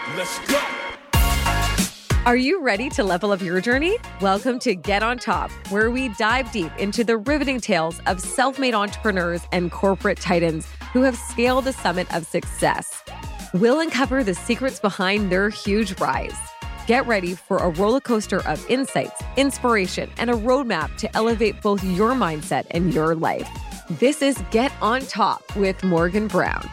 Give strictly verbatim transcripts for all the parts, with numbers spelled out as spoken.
Let's go. Are you ready to level up your journey? Welcome to Get On Top, where we dive deep into the riveting tales of self-made entrepreneurs and corporate titans who have scaled the summit of success. We'll uncover the secrets behind their huge rise. Get ready for a roller coaster of insights, inspiration, and a roadmap to elevate both your mindset and your life. This is Get On Top with Morgan Brown.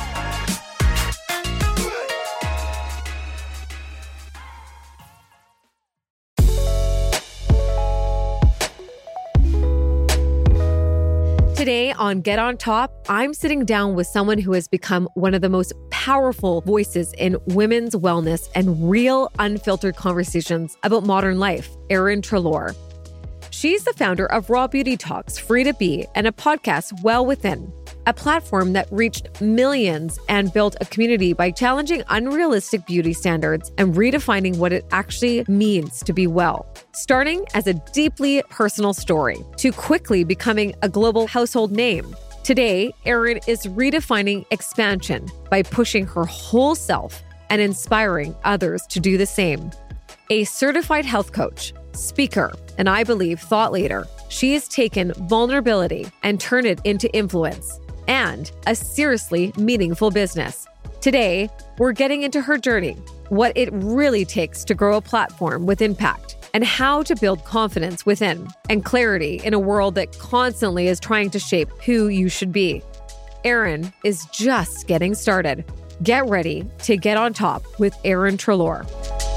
Today on Get On Top, I'm sitting down with someone who has become one of the most powerful voices in women's wellness and real unfiltered conversations about modern life, Erin Treloar. She's the founder of Raw Beauty Talks, Free to Be, and a podcast, Well Within, a platform that reached millions and built a community by challenging unrealistic beauty standards and redefining what it actually means to be well. Starting as a deeply personal story to quickly becoming a global household name. Today, Erin is redefining expansion by pushing her whole self and inspiring others to do the same. A certified health coach, speaker, and I believe thought leader, she has taken vulnerability and turned it into influence and a seriously meaningful business. Today, we're getting into her journey, what it really takes to grow a platform with impact, and how to build confidence within and clarity in a world that constantly is trying to shape who you should be. Erin is just getting started. Get ready to get on top with Erin Treloar.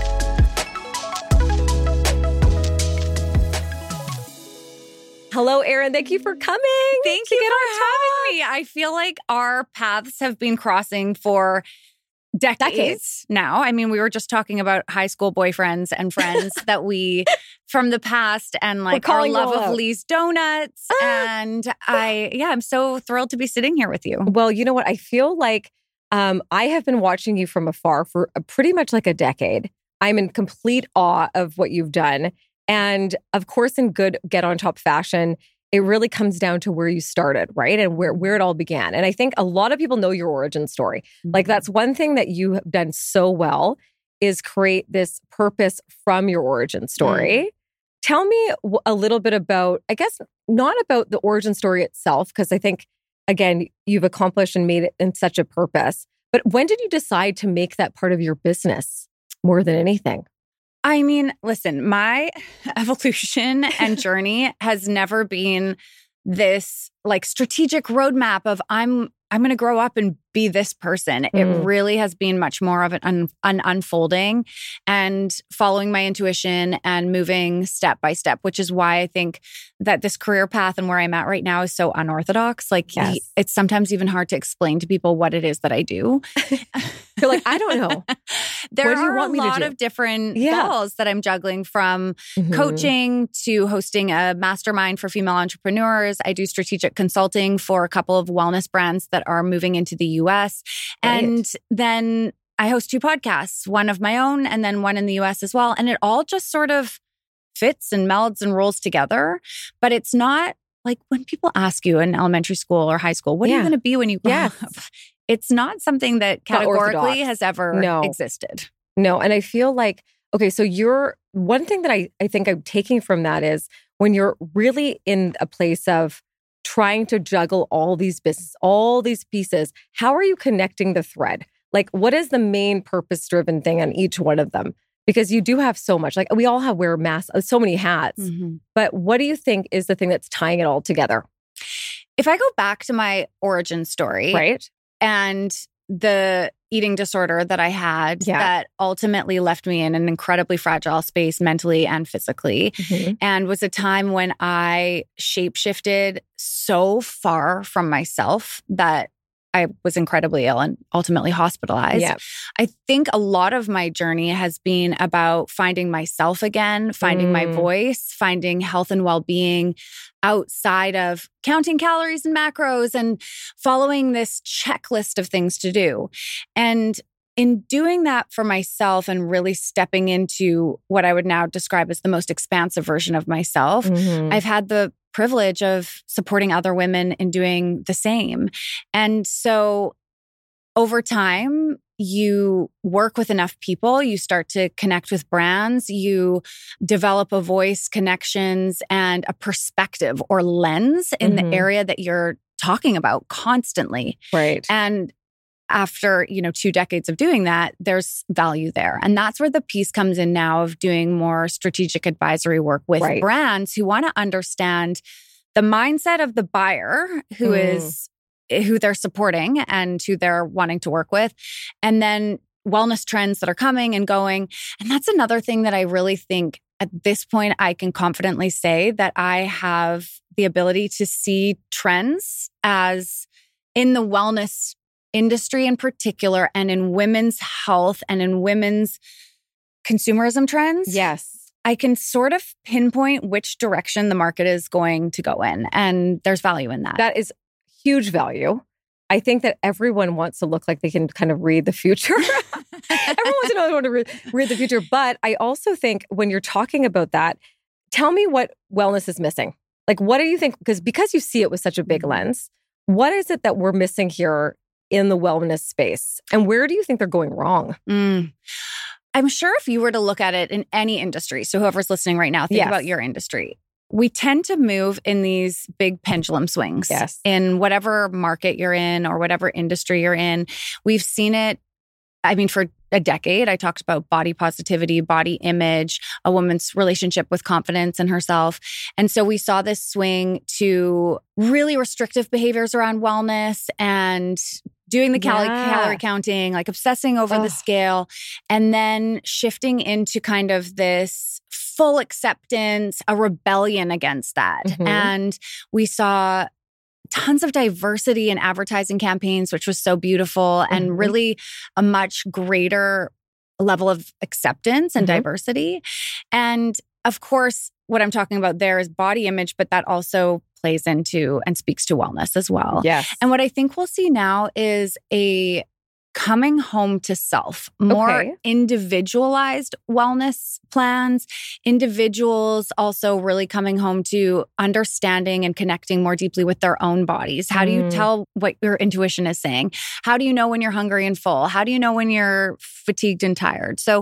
Hello, Erin. Thank you for coming. Thank you for having me. I feel like our paths have been crossing for decades, decades now. I mean, we were just talking about high school boyfriends and friends that we from the past and like our love of Lee's Donuts. Ah. And I, yeah, I'm so thrilled to be sitting here with you. Well, you know what? I feel like um, I have been watching you from afar for a, pretty much like a decade. I'm in complete awe of what you've done. And of course, in good Get On Top fashion, it really comes down to where you started, right? And where, where it all began. And I think a lot of people know your origin story. Mm-hmm. Like that's one thing that you have done so well is create this purpose from your origin story. Mm-hmm. Tell me a little bit about, I guess, not about the origin story itself, because I think, again, you've accomplished and made it in such a purpose. But when did you decide to make that part of your business more than anything? I mean, listen, my evolution and journey has never been this like strategic roadmap of I'm I'm going to grow up and be this person. Mm. It really has been much more of an, un, an unfolding and following my intuition and moving step by step, which is why I think that this career path and where I'm at right now is so unorthodox. Like yes. It's sometimes even hard to explain to people what it is that I do. You're like, I don't know. There what do you are want a me lot to do? of different yeah. balls that I'm juggling, from mm-hmm. coaching to hosting a mastermind for female entrepreneurs. I do strategic consulting for a couple of wellness brands that are moving into the U S. Right. And then I host two podcasts, one of my own and then one in the U S as well. And it all just sort of fits and melds and rolls together. But it's not like when people ask you in elementary school or high school, what yeah. are you going to be when you grow yes. up? It's not something that categorically has ever no. existed. No. And I feel like, okay, so you're, one thing that I, I think I'm taking from that is when you're really in a place of trying to juggle all these business, all these pieces, how are you connecting the thread? Like, what is the main purpose-driven thing on each one of them? Because you do have so much, like we all have wear masks, so many hats. Mm-hmm. But what do you think is the thing that's tying it all together? If I go back to my origin story, right? And the eating disorder that I had yeah. that ultimately left me in an incredibly fragile space mentally and physically, mm-hmm. and was a time when I shapeshifted so far from myself that I was incredibly ill and ultimately hospitalized. Yeah. I think a lot of my journey has been about finding myself again, finding mm. my voice, finding health and well-being outside of counting calories and macros and following this checklist of things to do. And in doing that for myself and really stepping into what I would now describe as the most expansive version of myself, mm-hmm. I've had the privilege of supporting other women in doing the same. And so over time, you work with enough people, you start to connect with brands, you develop a voice, connections, and a perspective or lens in Mhm. the area that you're talking about constantly. Right. And after, you know, two decades of doing that, there's value there. And that's where the piece comes in now of doing more strategic advisory work with Right. brands who want to understand the mindset of the buyer who Mm. is who they're supporting and who they're wanting to work with, and then wellness trends that are coming and going. And that's another thing that I really think at this point I can confidently say that I have the ability to see trends as in the wellness industry in particular, and in women's health and in women's consumerism trends. Yes. I can sort of pinpoint which direction the market is going to go in. And there's value in that. That is huge value. I think that everyone wants to look like they can kind of read the future. Everyone wants to know they want to read, read the future. But I also think when you're talking about that, tell me what wellness is missing. Like, what do you think? Because because you see it with such a big lens, what is it that we're missing here in the wellness space? And where do you think they're going wrong? Mm. I'm sure if you were to look at it in any industry, so whoever's listening right now, think Yes. about your industry. We tend to move in these big pendulum swings. Yes. In whatever market you're in or whatever industry you're in. We've seen it, I mean, for a decade. I talked about body positivity, body image, a woman's relationship with confidence in herself. And so we saw this swing to really restrictive behaviors around wellness and doing the cal- Yeah. calorie counting, like obsessing over Ugh. the scale, and then shifting into kind of this full acceptance, a rebellion against that. Mhm. And we saw tons of diversity in advertising campaigns, which was so beautiful, and Mhm. really a much greater level of acceptance and Mhm. diversity. And of course, what I'm talking about there is body image, but that also plays into and speaks to wellness as well. Yes. And what I think we'll see now is a coming home to self, more Okay. individualized wellness plans, individuals also really coming home to understanding and connecting more deeply with their own bodies. How do you Mm. tell what your intuition is saying? How do you know when you're hungry and full? How do you know when you're fatigued and tired? So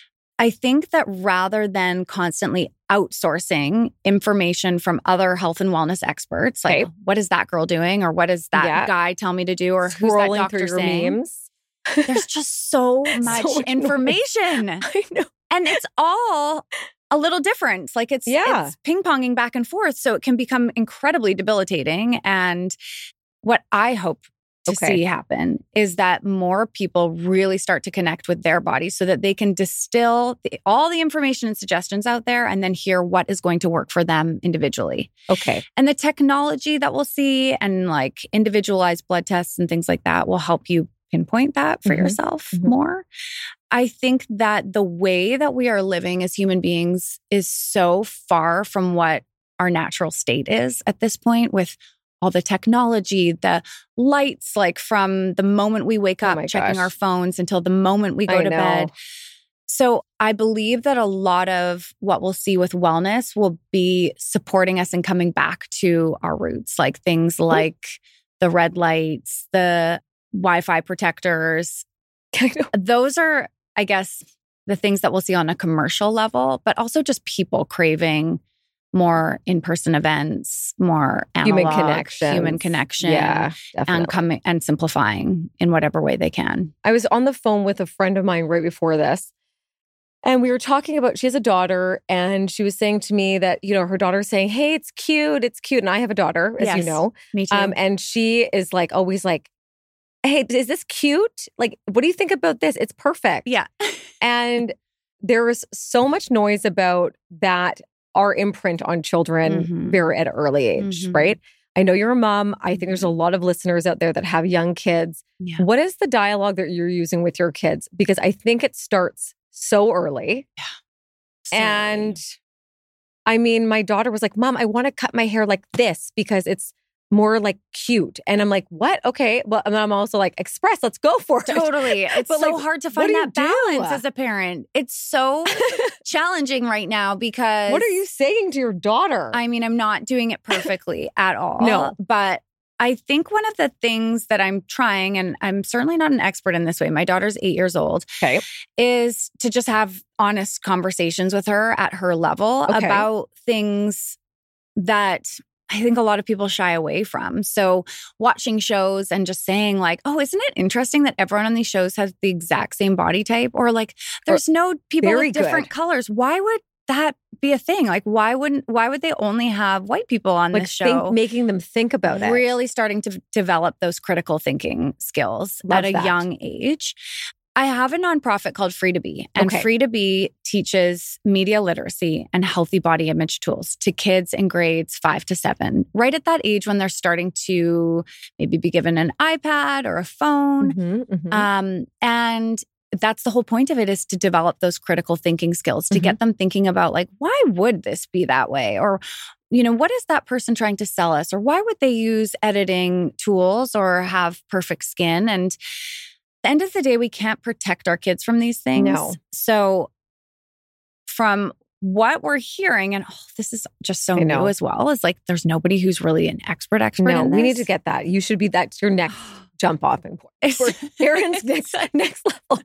I think that rather than constantly outsourcing information from other health and wellness experts, like Okay. what is that girl doing, or what does that Yeah. guy tell me to do, or who's that Scrolling doctor through your saying? memes. There's just so much much information. I know. And it's all a little different. Like it's, Yeah. it's ping-ponging back and forth. So it can become incredibly debilitating. And what I hope to Okay. see happen is that more people really start to connect with their bodies so that they can distill the, all the information and suggestions out there and then hear what is going to work for them individually. Okay. And the technology that we'll see and like individualized blood tests and things like that will help you pinpoint that for Mhm. yourself Mhm. more. I think that the way that we are living as human beings is so far from what our natural state is at this point, with all the technology, the lights, like from the moment we wake Oh up my checking gosh. our phones until the moment we go I to know. bed. So I believe that a lot of what we'll see with wellness will be supporting us in coming back to our roots, like things like the red lights, the Wi-Fi protectors. I know. Those are, I guess, the things that we'll see on a commercial level, but also just people craving more in-person events, more analog, Human connection. human connection, Yeah, definitely. and coming and simplifying in whatever way they can. I was on the phone with a friend of mine right before this. And we were talking about, she has a daughter, and she was saying to me that, you know, her daughter's saying, hey, it's cute, it's cute. And I have a daughter, as you Yes, know. Me too. Um, and she is like, always like, hey, is this cute? Like, what do you think about this? It's perfect. yeah. And there was so much noise about that, our imprint on children Mhm. very at an early age, Mhm. right? I know you're a mom. I think there's a lot of listeners out there that have young kids. Yeah. What is the dialogue that you're using with your kids? Because I think it starts so early. So- And I mean, my daughter was like, Mom, I want to cut my hair like this because it's more like cute. And I'm like, what? Okay. Well, and then I'm also like, express, let's go for it. Totally. It's But, so like, hard to what find do you that do? balance as a parent. It's so challenging right now because What are you saying to your daughter? I mean, I'm not doing it perfectly at all. No. But I think one of the things that I'm trying, and I'm certainly not an expert in this way, my daughter's eight years old, Okay. is to just have honest conversations with her at her level Okay. about things that I think a lot of people shy away from. So watching shows and just saying like, oh, isn't it interesting that everyone on these shows has the exact same body type? Or like, there's no people very with different good. colors. Why would that be a thing? Like, why wouldn't, why would they only have white people on Like this show? think, making them think about it. Really starting to develop those critical thinking skills Love at a that. young age. I have a nonprofit called Free to Be, and Okay. Free to Be teaches media literacy and healthy body image tools to kids in grades five to seven, right at that age when they're starting to maybe be given an iPad or a phone. Mhm, mhm. Um, and that's the whole point of it, is to develop those critical thinking skills, to get them thinking about like, why would this be that way? Or, you know, what is that person trying to sell us? Or why would they use editing tools or have perfect skin? And at the end of the day, we can't protect our kids from these things. No. So from what we're hearing, and oh, this is just so I know. new as well, is like there's nobody who's really an expert expert no, in we need this. to get that. You should be that's your next jump off and for Erin's next next level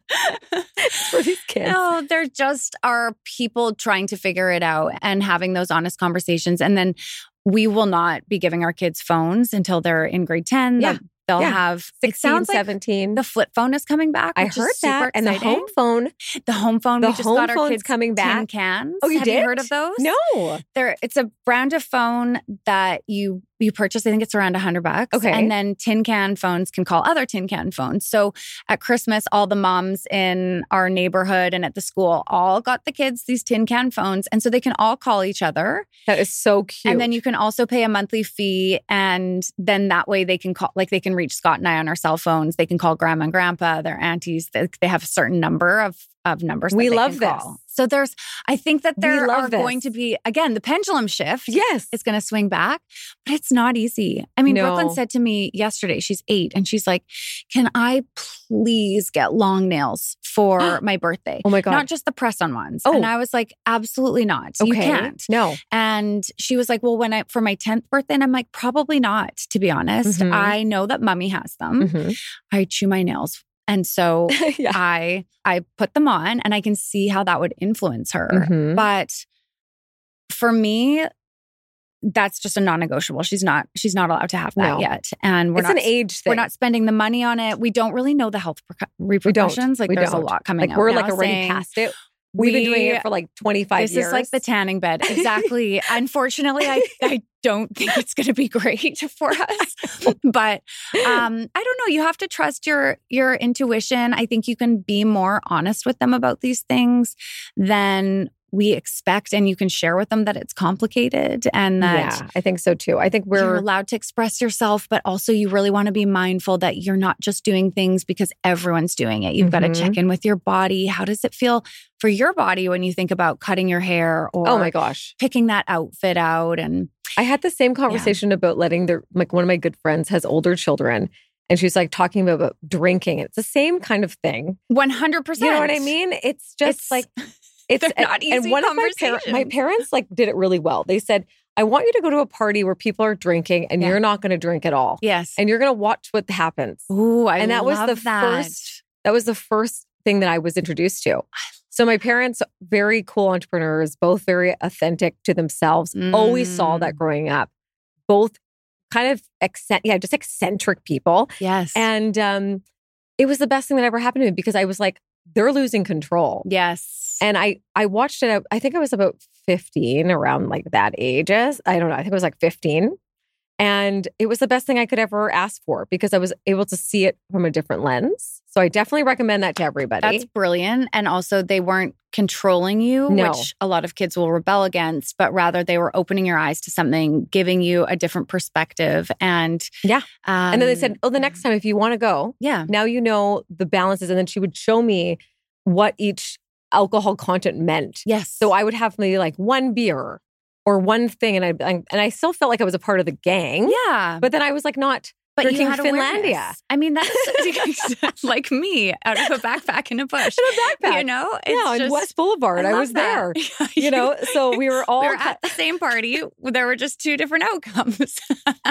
for these kids. No, there just are people trying to figure it out and having those honest conversations. And then we will not be giving our kids phones until they're in grade ten. Yeah. They'll, they'll Yeah. have, sixteen, it sounds like seventeen. the flip phone is coming back. I which heard is super that. And the exciting. home phone. The home phone. The we just home got our phone's kids coming tin back. cans. Oh, you have did? you heard of those? No. They're, it's a brand of phone that you you purchase. I think it's around a hundred bucks. Okay. And then tin can phones can call other tin can phones. So at Christmas, all the moms in our neighborhood and at the school all got the kids these tin can phones. And so they can all call each other. That is so cute. And then you can also pay a monthly fee. And then that way they can call, like they can reach Scott and I on our cell phones. They can call grandma and grandpa, their aunties. They, they have a certain number of, of numbers. We that they love can this. Call. So there's, I think that there love are this. going to be, again, the pendulum shift. Yes. It's going to swing back, but it's not easy. I mean, No. Brooklyn said to me yesterday, she's eight, and she's like, can I please get long nails for my birthday? Oh my God. Not just the press-on ones. Oh. And I was like, absolutely not. You Okay. can't. No. And she was like, well, when I, for my tenth birthday, and I'm like, probably not, to be honest. Mhm. I know that mommy has them. Mhm. I chew my nails. And so yeah. I, I put them on, and I can see how that would influence her. Mhm. But for me, that's just a non-negotiable. She's not, she's not allowed to have that No. yet. And we're It's not, an age thing. we're not spending the money on it. We don't really know the health reper- repercussions. Like We there's don't. a lot coming Like out we're now like already saying, past it. We've been doing we- it for like twenty-five this years. is like the tanning bed. Exactly. Unfortunately, I, I don't think it's going to be great for us. But um, I don't know. You have to trust your your intuition. I think you can be more honest with them about these things than we expect, and you can share with them that it's complicated and that Yeah, I think so too. I think you're we're allowed to express yourself, but also you really want to be mindful that you're not just doing things because everyone's doing it. You've got Mhm. to check in with your body. How does it feel for your body when you think about cutting your hair or oh my gosh. picking that outfit out? And I had the same conversation about letting their, like one of my good friends has older children, and she's like talking about, about drinking. It's the same kind of thing. one hundred percent. You know what I mean? It's just It's- like, it's they're not and, and easy one of my, par- conversations. my parents like did it really well. They said, I want you to go to a party where people are drinking and Yeah. you're not going to drink at all. Yes. And you're going to watch what happens. Ooh, I and that was love the that. first, that was the first thing that I was introduced to. So my parents, very cool entrepreneurs, both very authentic to themselves, always saw that Mm. growing up. Both kind of, accent, yeah, just eccentric people. Yes. And um, it was the best thing that ever happened to me because I was like, they're losing control. yes. And I I watched it, I think I was about fifteen, around like that age. I don't know, I think it was like fifteen. And it was the best thing I could ever ask for because I was able to see it from a different lens. So I definitely recommend that to everybody. That's brilliant. And also, they weren't controlling you, No. which a lot of kids will rebel against, but rather they were opening your eyes to something, giving you a different perspective. And Yeah. um, And then they said, oh, the next time, if you want to go, yeah, now you know the balances. And then she would show me what each alcohol content meant. yes. So I would have maybe like one beer or one thing. And I, and I still felt like I was a part of the gang. yeah, But then I was like not but drinking you had Finlandia. Awareness. I mean, that's like me out of a backpack in a bush. In a backpack. You know? It's yeah, on West Boulevard. I, I was that. there. You know, so we were all... we were at the same party. There were just two different outcomes.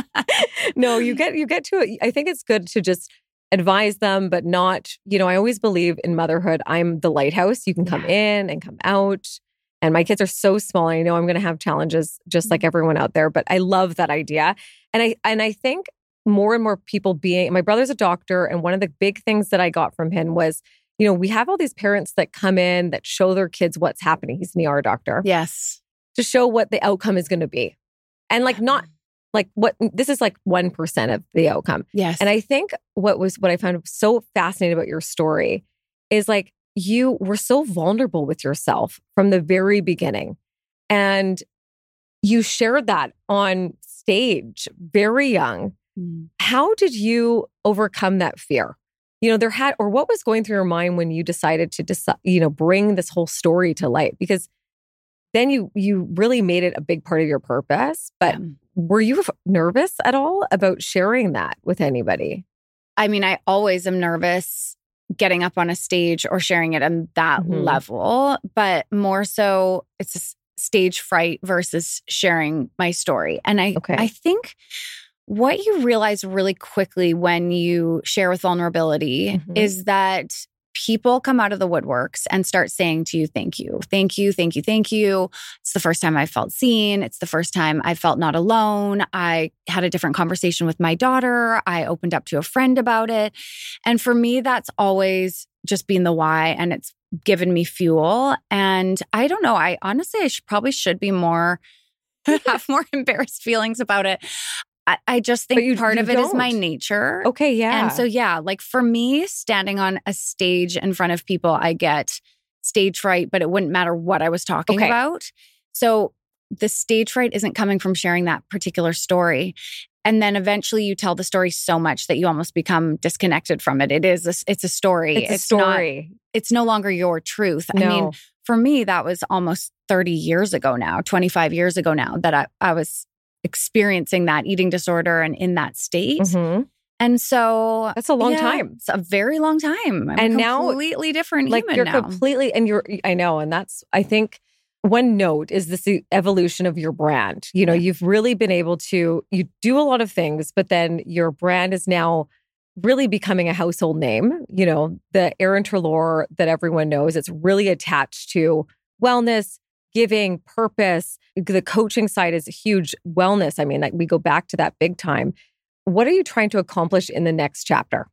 No, you get, you get to it. I think it's good to just advise them, but not, you know, I always believe in motherhood. I'm the lighthouse. You can come yeah. in and come out. And my kids are so small. I know I'm going to have challenges just like everyone out there, but I love that idea. And I, and I think more and more people being, my brother's a doctor. And one of the big things that I got from him was, you know, we have all these parents that come in that show their kids what's happening. He's an E R doctor. Yes. To show what the outcome is going to be. And like, not like what, this is like one percent of the outcome. Yes. And I think what was, what I found so fascinating about your story is like, you were so vulnerable with yourself from the very beginning. And you shared that on stage very young. Mm. How did you overcome that fear? You know, there had, or what was going through your mind when you decided to decide, you know, bring this whole story to light? Because then you, you really made it a big part of your purpose. But yeah. were you nervous at all about sharing that with anybody? I mean, I always am nervous getting up on a stage or sharing it on that mm-hmm. level, but more so it's a stage fright versus sharing my story. And I, okay. I think what you realize really quickly when you share with vulnerability mm-hmm. is that people come out of the woodworks and start saying to you, thank you, thank you, thank you, thank you. It's the first time I felt seen. It's the first time I felt not alone. I had a different conversation with my daughter. I opened up to a friend about it. And for me, that's always just been the why. And it's given me fuel. And I don't know, I honestly, I should, probably should be more, have more embarrassed feelings about it. I, I just think you, part you of it don't. is my nature. Okay, yeah. And so, yeah, like for me, standing on a stage in front of people, I get stage fright, but it wouldn't matter what I was talking okay. about. So the stage fright isn't coming from sharing that particular story. And then eventually you tell the story so much that you almost become disconnected from it. It is, a, it's a story. It's a it's story. Not, it's no longer your truth. No. I mean, for me, that was almost thirty years ago now, twenty-five years ago now that I, I was experiencing that eating disorder and in that state. Mm-hmm. And so that's a long yeah, time. It's a very long time. I'm and a now completely different like human you're now. completely, and you're, I know. And that's, I think one note is this evolution of your brand. You know, you've really been able to, you do a lot of things, but then your brand is now really becoming a household name. You know, the Erin Treloar that everyone knows, it's really attached to wellness, giving, purpose. The coaching side is a huge wellness. I mean, like we go back to that big time. What are you trying to accomplish in the next chapter?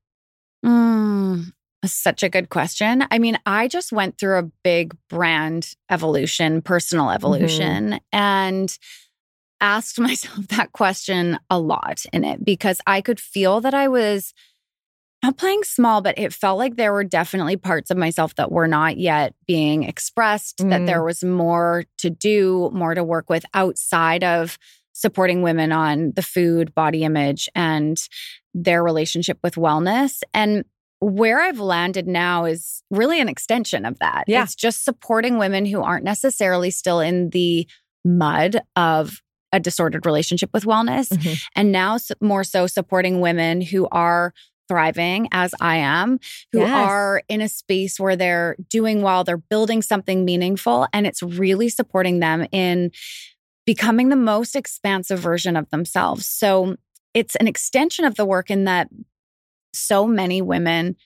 Mm, such a good question. I mean, I just went through a big brand evolution, personal evolution, mm-hmm. and asked myself that question a lot in it because I could feel that I was not playing small, but it felt like there were definitely parts of myself that were not yet being expressed, mm. that there was more to do, more to work with outside of supporting women on the food, body image, and their relationship with wellness. And where I've landed now is really an extension of that. Yeah. It's just supporting women who aren't necessarily still in the mud of a disordered relationship with wellness. Mm-hmm. And now more so supporting women who are thriving as I am, who yes. are in a space where they're doing well, they're building something meaningful, and it's really supporting them in becoming the most expansive version of themselves. So it's an extension of the work in that so many women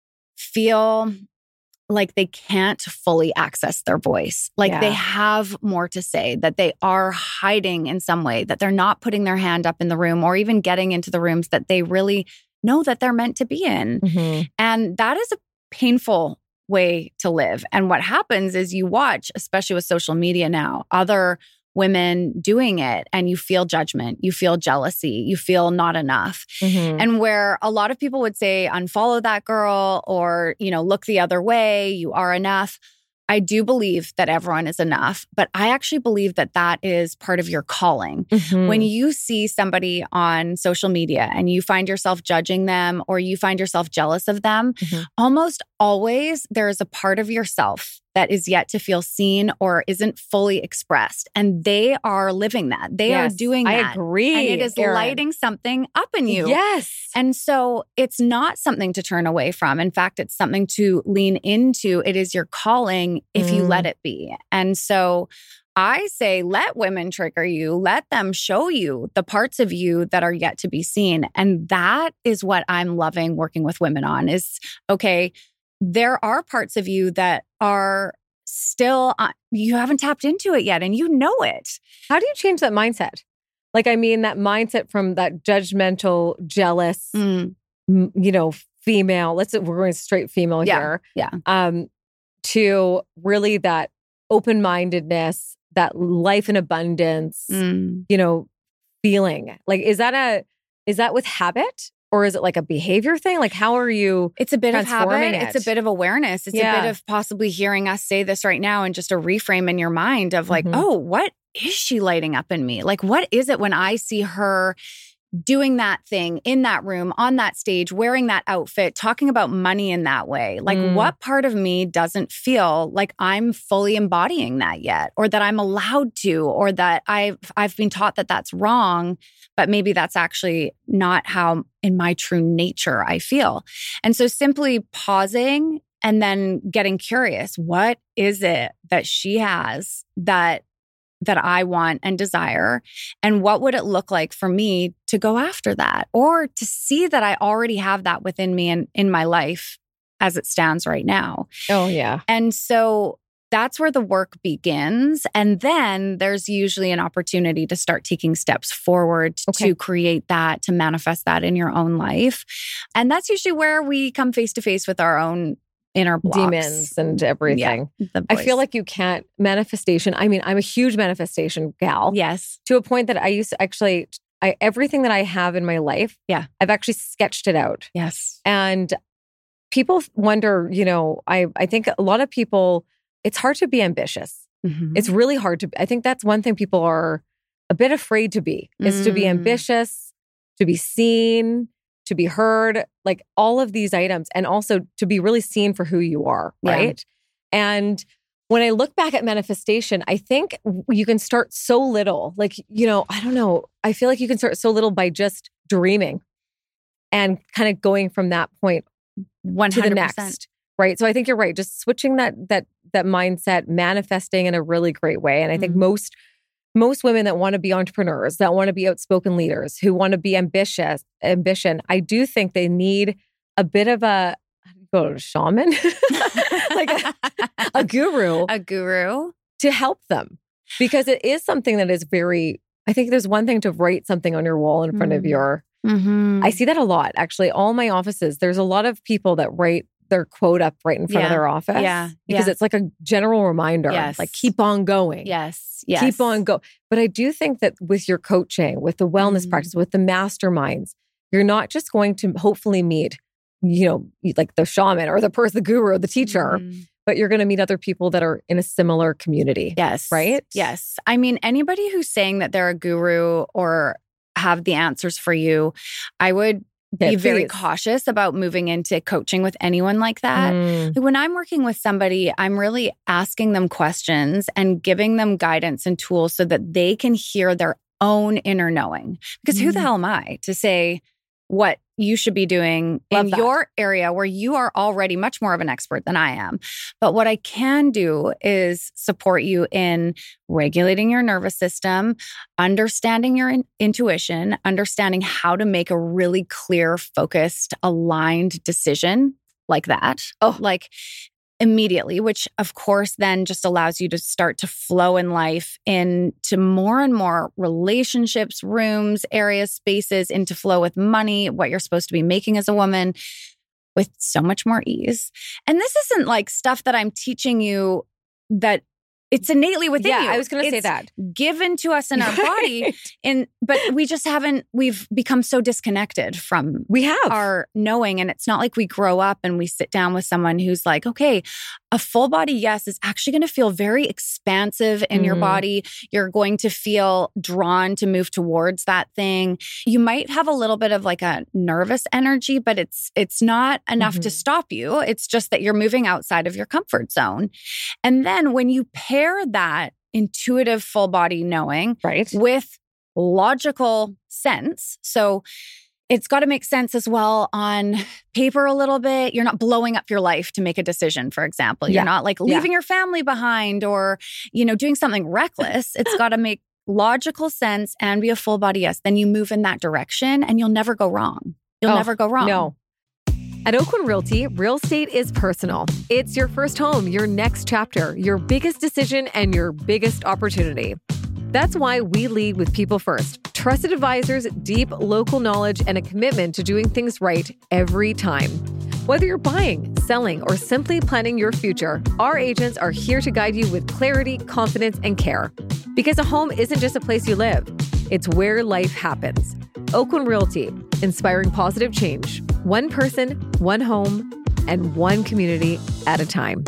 feel like they can't fully access their voice, like yeah. they have more to say, that they are hiding in some way, that they're not putting their hand up in the room or even getting into the rooms that they really know that they're meant to be in. Mm-hmm. And that is a painful way to live. And what happens is you watch, especially with social media now, other women doing it and you feel judgment, you feel jealousy, you feel not enough. Mm-hmm. And where a lot of people would say, unfollow that girl or, you know, look the other way, you are enough. I do believe that everyone is enough, but I actually believe that that is part of your calling. Mm-hmm. When you see somebody on social media and you find yourself judging them or you find yourself jealous of them, mm-hmm. almost always there is a part of yourself that is yet to feel seen or isn't fully expressed. And they are living that. They Yes, are doing I that. agree, And it is Erin. lighting something up in you. Yes. And so it's not something to turn away from. In fact, it's something to lean into. It is your calling if you Mm. let it be. And so I say, let women trigger you. Let them show you the parts of you that are yet to be seen. And that is what I'm loving working with women on is, okay, there are parts of you that are still, uh, you haven't tapped into it yet and you know it. How do you change that mindset? Like, I mean, that mindset from that judgmental, jealous, Mm. m- you know, female, let's, we're going straight female Yeah, here. yeah. Um, to really that open-mindedness, that life in abundance, Mm. you know, feeling. Like, is that a, is that with habit? Or is it like a behavior thing? Like, how are you? It's a bit of habit. transforming It's it? a bit of awareness. It's Yeah. a bit of possibly hearing us say this right now and just a reframe in your mind of like, Mhm. oh, what is she lighting up in me? Like, what is it when I see her doing that thing in that room, on that stage, wearing that outfit, talking about money in that way? Like, Mm. what part of me doesn't feel like I'm fully embodying that yet, or that I'm allowed to, or that I've I've been taught that that's wrong, but maybe that's actually not how in my true nature I feel. And so simply pausing and then getting curious, what is it that she has that that I want and desire? And what would it look like for me to go after that, or to see that I already have that within me and in my life as it stands right now? Oh, yeah. And so that's where the work begins. And then there's usually an opportunity to start taking steps forward Okay. to create that, to manifest that in your own life. And that's usually where we come face to face with our own inner blocks. Demons and everything. The I feel voice. like you can't manifestation. I mean, I'm a huge manifestation gal. Yes. To a point that I used to actually, I, everything that I have in my life, Yeah. I've actually sketched it out. Yes. And people wonder, you know, I, I think a lot of people, it's hard to be ambitious. Mhm. It's really hard to, I think that's one thing people are a bit afraid to be, is to be Mm. ambitious, to be seen, to be heard, like all of these items, and also to be really seen for who you are, Yeah. right? And when I look back at manifestation, I think you can start so little. Like, you know, I don't know. I feel like you can start so little by just dreaming and kind of going from that point one to hundred the percent. next. Right. So I think you're right. Just switching that that that mindset, manifesting in a really great way. And I think Mhm. most most women that want to be entrepreneurs, that want to be outspoken leaders, who want to be ambitious, ambition, I do think they need a bit of a go to shaman, like a, a guru A guru. to help them, because it is something that is very. I think there's one thing to write something on your wall in front of Mm. your. Mm-hmm. I see that a lot, actually. All my offices, there's a lot of people that write their quote up right in front Yeah. of their office. Yeah. Because Yeah. it's like a general reminder, Yes. like keep on going. Yes. Yes. Keep on go. But I do think that with your coaching, with the wellness Mhm. practice, with the masterminds, you're not just going to hopefully meet, you know, like the shaman or the person, the guru, the teacher, Mhm. but you're going to meet other people that are in a similar community. Yes. Right? Yes. I mean, anybody who's saying that they're a guru or have the answers for you, I would Okay, be very please. cautious about moving into coaching with anyone like that. Mm, Like, when I'm working with somebody, I'm really asking them questions and giving them guidance and tools so that they can hear their own inner knowing. Because who the Mm. hell am I to say what you should be doing Love in that. your area where you are already much more of an expert than I am? But what I can do is support you in regulating your nervous system, understanding your in- intuition, understanding how to make a really clear, focused, aligned decision like that. Oh. Like immediately, which of course then just allows you to start to flow in life into more and more relationships, rooms, areas, spaces, into flow with money, what you're supposed to be making as a woman with so much more ease. And this isn't like stuff that I'm teaching you that it's innately within yeah, you. I was going to say It's that. given to us in our body. Right. And, but we just haven't, we've become so disconnected from We have. our knowing. And it's not like we grow up and we sit down with someone who's like, okay, a full body yes is actually going to feel very expansive in Mhm. your body. You're going to feel drawn to move towards that thing. You might have a little bit of like a nervous energy, but it's it's not enough to Mhm. stop you. It's just that you're moving outside of your comfort zone. And then when you pair that intuitive full body knowing Right. with logical sense, so it's got to make sense as well on paper a little bit. You're not blowing up your life to make a decision, for example. You're Yeah. not like Yeah. leaving your family behind or, you know, doing something reckless. It's got to make logical sense and be a full body yes. Then you move in that direction and you'll never go wrong. You'll Oh, never go wrong. No. At Oakwyn Realty, real estate is personal. It's your first home, your next chapter, your biggest decision, and your biggest opportunity. That's why we lead with people first. Trusted advisors, deep local knowledge, and a commitment to doing things right every time. Whether you're buying, selling, or simply planning your future, our agents are here to guide you with clarity, confidence, and care. Because a home isn't just a place you live, it's where life happens. Oakwyn Realty, inspiring positive change. One person, one home, and one community at a time.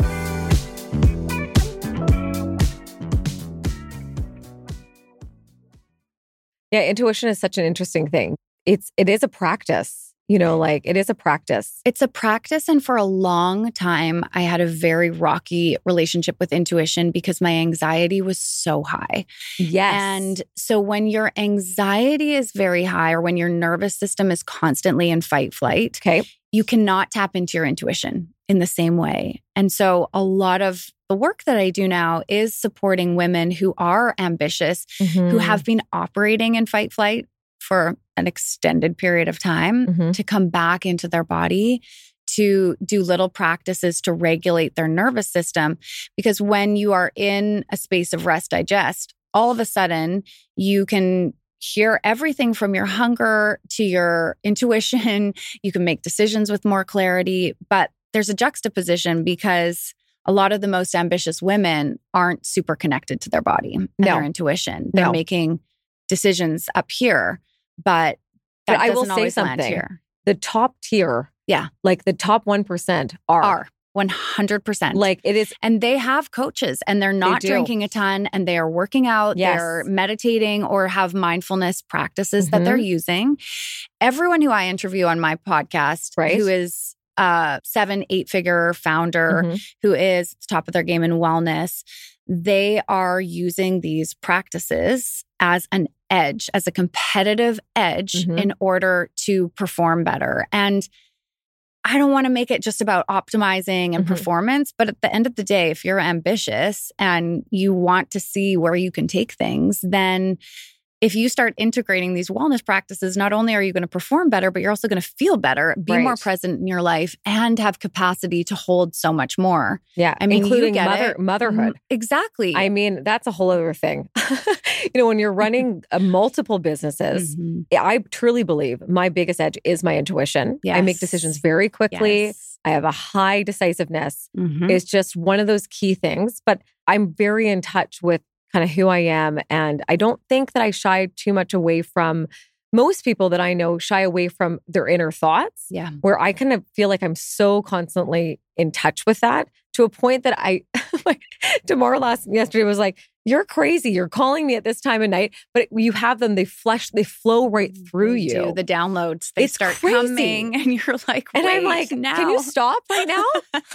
Yeah, intuition is such an interesting thing. It's it is a practice, you know, like it is a practice. It's a practice. And for a long time, I had a very rocky relationship with intuition because my anxiety was so high. Yes. And so when your anxiety is very high or when your nervous system is constantly in fight flight, okay. you cannot tap into your intuition in the same way. And so a lot of the work that I do now is supporting women who are ambitious, Mm-hmm. who have been operating in fight flight for an extended period of time Mhm. to come back into their body, to do little practices to regulate their nervous system. Because when you are in a space of rest, digest, all of a sudden you can hear everything from your hunger to your intuition. You can make decisions with more clarity, but there's a juxtaposition because a lot of the most ambitious women aren't super connected to their body and No. their intuition. They're No. making decisions up here, but But that I will doesn't say always land something. here. The top tier, Yeah. like the top one percent are. Are one hundred percent. Like it is, And they have coaches and they're not do. drinking a ton and they are working out, Yes. they're meditating or have mindfulness practices that Mhm. they're using. Everyone who I interview on my podcast, Right. who is a seven, eight figure founder, Mhm. who is at the top of their game in wellness, they are using these practices as an edge, as a competitive edge Mhm. in order to perform better. And I don't want to make it just about optimizing and Mhm. performance, but at the end of the day, if you're ambitious and you want to see where you can take things, then if you start integrating these wellness practices, not only are you going to perform better, but you're also going to feel better, be Right. more present in your life, and have capacity to hold so much more. yeah, I mean, you including get mother, it. motherhood. Mm, Exactly. I mean, that's a whole other thing. You know, when you're running uh, multiple businesses, Mhm. I truly believe my biggest edge is my intuition. I make Yes. decisions very quickly. Yes. I have a high decisiveness. Mhm. It's just one of those key things, but I'm very in touch with kind of who I am. And I don't think that I shy too much away from most people that I know shy away from their inner thoughts, Yeah. where I kind of feel like I'm so constantly in touch with that to a point that I, like, Tamara last yesterday was like, "You're crazy. You're calling me at this time of night." But you have them, they flush, they flow right through They you. do. The downloads, they It's start crazy. coming and you're like, and Wait, I'm like, now. "Can you stop right now?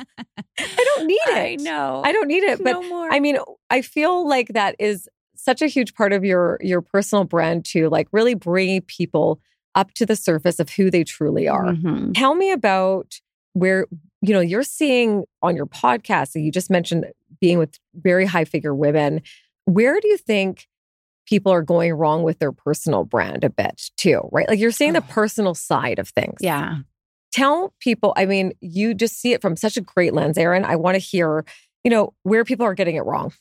I don't need it. I know. I don't need it." But no more. I mean, I feel like that is such a huge part of your your personal brand too, like really bringing people up to the surface of who they truly are. Mhm. Tell me about where, you know, you're seeing on your podcast, and you just mentioned being with very high figure women. Where do you think people are going wrong with their personal brand a bit too, right? Like you're seeing the Oh. personal side of things. Yeah. Tell people, I mean, you just see it from such a great lens, Erin. I want to hear, you know, where people are getting it wrong.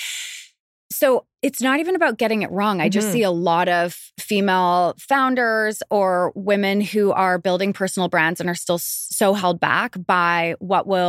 So it's not even about getting it wrong. I just Mhm. see a lot of female founders or women who are building personal brands and are still so held back by what will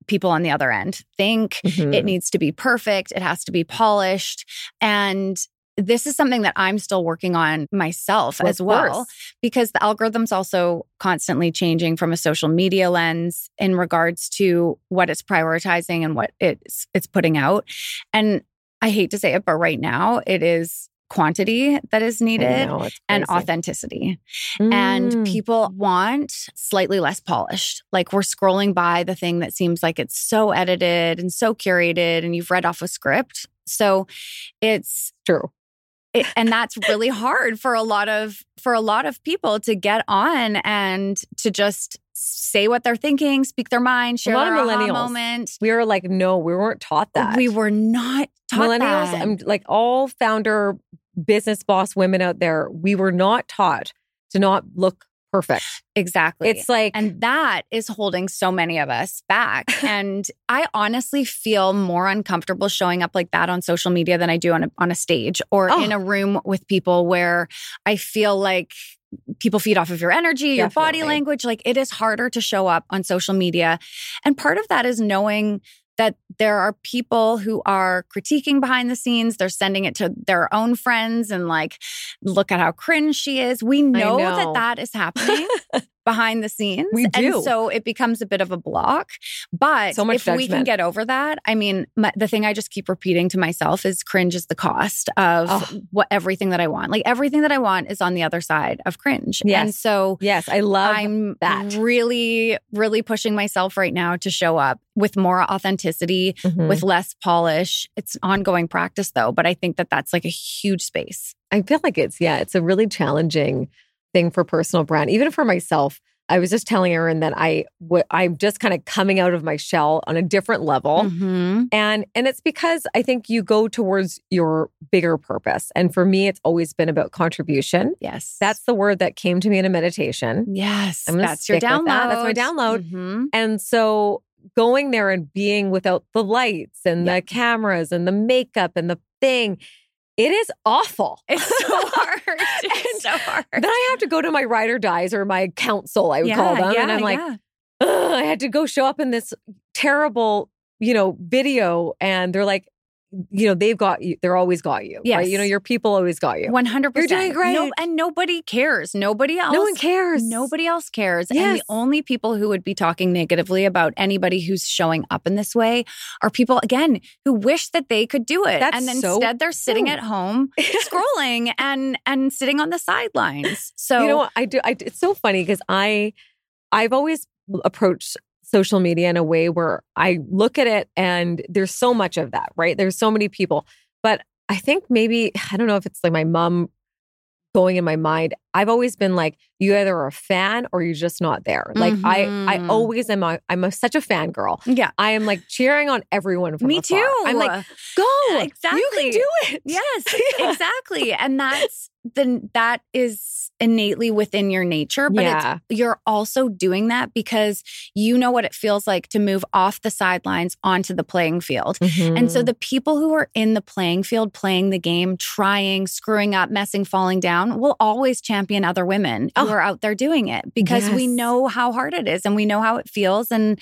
people on the other end think. Mhm. It needs to be perfect. It has to be polished. And this is something that I'm still working on myself Well, as of well, course. because the algorithm's also constantly changing from a social media lens in regards to what it's prioritizing and what it's it's putting out. And I hate to say it, but right now it is quantity that is I needed know, it's and crazy. authenticity. And Mm. people want slightly less polished. Like we're scrolling by the thing that seems like it's so edited and so curated and you've read off a script. So it's True. it, and that's really hard for a lot of for a lot of people to get on and to just say what they're thinking, speak their mind, share A lot their of aha millennials. moment. We were like, no, we weren't taught that. We were not taught Millennials, that. I'm like all founder business boss women out there, we were not taught to not look perfect. Exactly. It's like, and that is holding so many of us back. And I honestly feel more uncomfortable showing up like that on social media than I do on a, on a stage or Oh. in a room with people where I feel like people feed off of your energy, your body Definitely. language. Like it is harder to show up on social media. And part of that is knowing that there are people who are critiquing behind the scenes. They're sending it to their own friends and like, look at how cringe she is. We know, know. that that is happening behind the scenes. We do. And so it becomes a bit of a block. But So much if we can judgment. get over that, I mean, my, the thing I just keep repeating to myself is cringe is the cost of Oh. what everything that I want. Like everything that I want is on the other side of cringe. Yes. And so yes, I love I'm that. really, really pushing myself right now to show up with more authenticity, Mhm. with less polish. It's ongoing practice though, but I think that that's like a huge space. I feel like it's, yeah, it's a really challenging thing for personal brand. Even for myself, I was just telling Erin that I, w- I'm just kind of coming out of my shell on a different level. Mhm. And and it's because I think you go towards your bigger purpose. And for me, it's always been about contribution. Yes. That's the word that came to me in a meditation. yes. I'm gonna That's your stick with download. that. That's my download. Mhm. And so going there and being without the lights and Yeah. the cameras and the makeup and the thing, it is awful. It's so hard. It's so hard. Then I have to go to my ride or dies or my counsel, I would yeah, call them. yeah, and I'm like, yeah. ugh, I had to go show up in this terrible, you know, video. And they're like, you know, they've got you. They're always got you. Yes. Right? You know, your people always got you. one hundred percent. You're doing great. No, and nobody cares. Nobody else. No one cares. Nobody else cares. And Yes. the only people who would be talking negatively about anybody who's showing up in this way are people, again, who wish that they could do it. That's and then so instead they're sitting true. at home scrolling and and sitting on the sidelines. So You know what? I do. I, it's so funny because I, I've always approached social media in a way where I look at it and there's so much of that, right? There's so many people. But I think maybe, I don't know if it's like my mom going in my mind. I've always been like, you either are a fan or you're just not there. Like I, I Mhm. always am. A, I'm a, such a fangirl. yeah. I am like cheering on everyone from Me afar. too. I'm like, go, you Exactly. can do it. Yes, Yeah. exactly. And that's then that is innately within your nature, but Yeah. it's, you're also doing that because you know what it feels like to move off the sidelines onto the playing field. And so Mhm. the people who are in the playing field, playing the game, trying, screwing up, messing, falling down, will always champion other women who Oh. are out there doing it because we Yes. know how hard it is and we know how it feels. And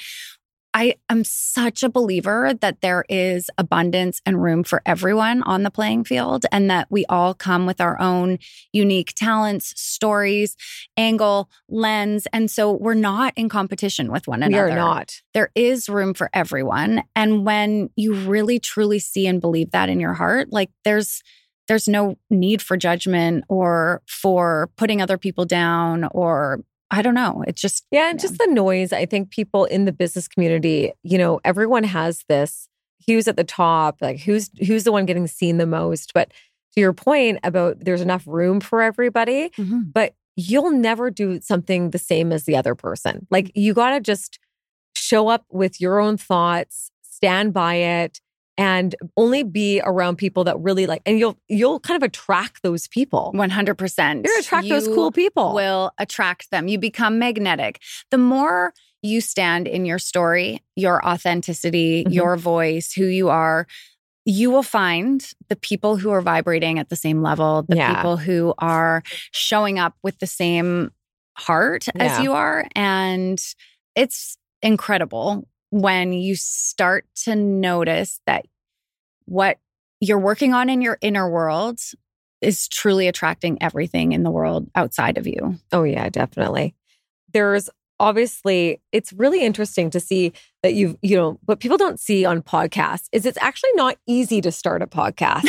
I am such a believer that there is abundance and room for everyone on the playing field and that we all come with our own unique talents, stories, angle, lens. And so we're not in competition with one we another. are not. There is room for everyone. And when you really truly see and believe that in your heart, like there's there's no need for judgment or for putting other people down or I don't know. It's just Yeah, and Yeah. just the noise. I think people in the business community, you know, everyone has this who's at the top, like who's who's the one getting seen the most. But to your point about there's enough room for everybody, Mhm. but you'll never do something the same as the other person. Like you got to just show up with your own thoughts, stand by it, and only be around people that really like, and you'll you'll kind of attract those people. one hundred percent. You're gonna attract those You cool people. will attract them. You become magnetic. The more you stand in your story, your authenticity, Mhm. your voice, who you are, you will find the people who are vibrating at the same level, the Yeah. people who are showing up with the same heart Yeah. as you are. And it's incredible when you start to notice that what you're working on in your inner world is truly attracting everything in the world outside of you. Oh, yeah, definitely. There's obviously, it's really interesting to see that you've, you know, what people don't see on podcasts is it's actually not easy to start a podcast.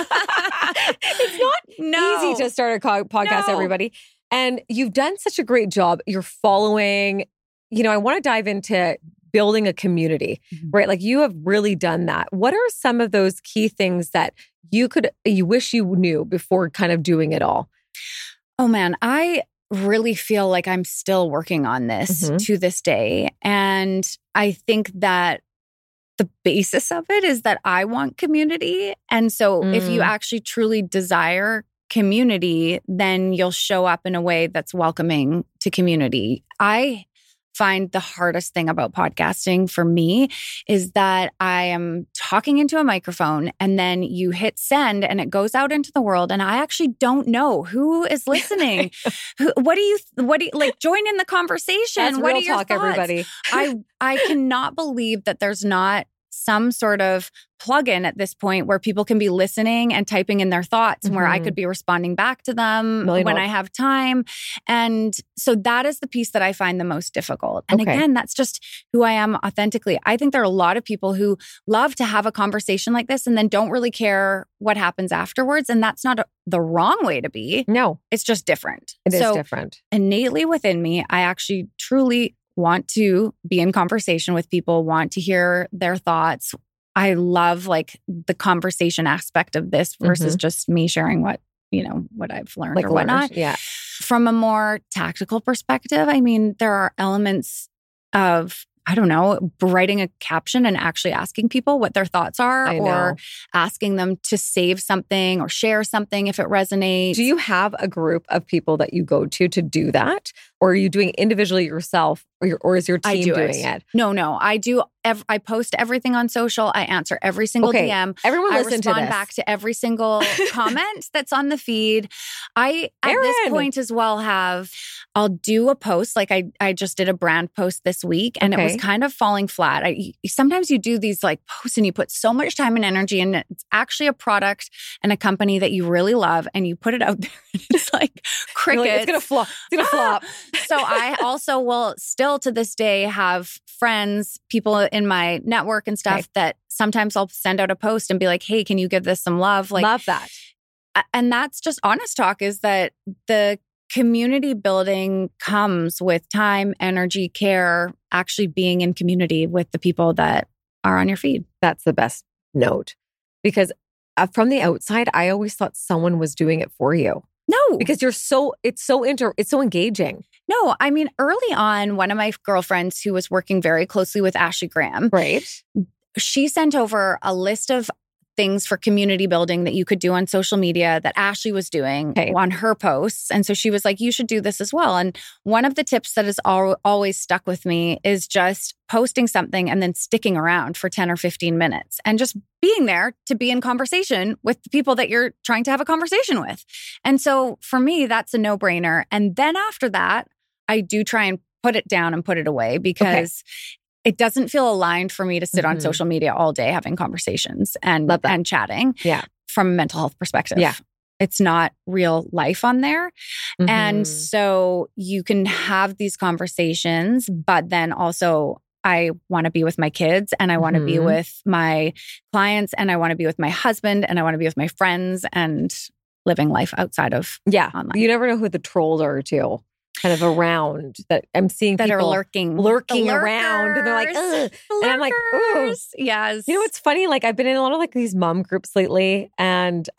It's not No. easy to start a co- podcast, No. everybody. And you've done such a great job. You're following, you know, I want to dive into building a community, Mhm. right? Like you have really done that. What are some of those key things that you could, you wish you knew before kind of doing it all? Oh man, I really feel like I'm still working on this Mhm. to this day. And I think that the basis of it is that I want community. And so if you Mm. actually truly desire community, then you'll show up in a way that's welcoming to community. I find the hardest thing about podcasting for me is that I am talking into a microphone and then you hit send and it goes out into the world and I actually don't know who is listening. who, what do you, what do you, like join in the conversation? That's what real are your talk, thoughts? everybody. I, I cannot believe that there's not some sort of plugin at this point where people can be listening and typing in their thoughts and where I Mhm. could be responding back to them Million when dollars. I have time. And so that is the piece that I find the most difficult. And Okay. again, that's just who I am authentically. I think there are a lot of people who love to have a conversation like this and then don't really care what happens afterwards. And that's not a, the wrong way to be. No, It's just different. it is so different. innately within me, I actually truly want to be in conversation with people, want to hear their thoughts. I love like the conversation aspect of this versus just me sharing what, you know, what I've learned Like or whatnot. learned. Yeah. From a more tactical perspective, I mean, there are elements of, I don't know, writing a caption and actually asking people what their thoughts are I or know. asking them to save something or share something if it resonates. Do you have a group of people that you go to to do that? Or are you doing individually yourself or, your, or is your I team do doing it. it? No, no. I do. Ev- I post everything on social. I answer every single Okay. D M. Everyone I listen to respond this. back to every single comment that's on the feed. I, at this Erin. point as well, have, I'll do a post. Like I, I just did a brand post this week and it was Okay. kind of falling flat. I, sometimes you do these like posts and you put so much time and energy and it's actually a product and a company that you really love and you put it out there and it's like You're crickets. like, it's going to flop. It's going to flop. So I also will still to this day have friends, people in my network and stuff Okay. that sometimes I'll send out a post and be like, hey, can you give this some love? Like, Love that. a- and that's just honest talk is that the community building comes with time, energy, care, actually being in community with the people that are on your feed. That's the best note. Because uh, from the outside, I always thought someone was doing it for you. No, Because you're so, it's so inter, it's so engaging. no. I mean, early on, one of my girlfriends who was working very closely with Ashley Graham, Right. she sent over a list of things for community building that you could do on social media that Ashley was doing Okay. on her posts. And so she was like, you should do this as well. And one of the tips that has al- always stuck with me is just posting something and then sticking around for ten or fifteen minutes and just being there to be in conversation with the people that you're trying to have a conversation with. And so for me, that's a no-brainer. And then after that, I do try and put it down and put it away because it doesn't feel aligned for me to sit on Mhm. social media all day having conversations and Love that. and chatting. Yeah. From a mental health perspective. Yeah. It's not real life on there. And Mhm. so you can have these conversations, but then also I want to be with my kids and I want to be Mhm. with my clients and I want to be with my husband and I want to be with my friends and living life outside of yeah. online. You never know who the trolls are too. Kind of around that I'm seeing that are people lurking. lurking The around and they're like, lurkers. ugh. And I'm like, ooh. Lurkers. Yes. You know what's funny? Like I've been in a lot of like these mom groups lately and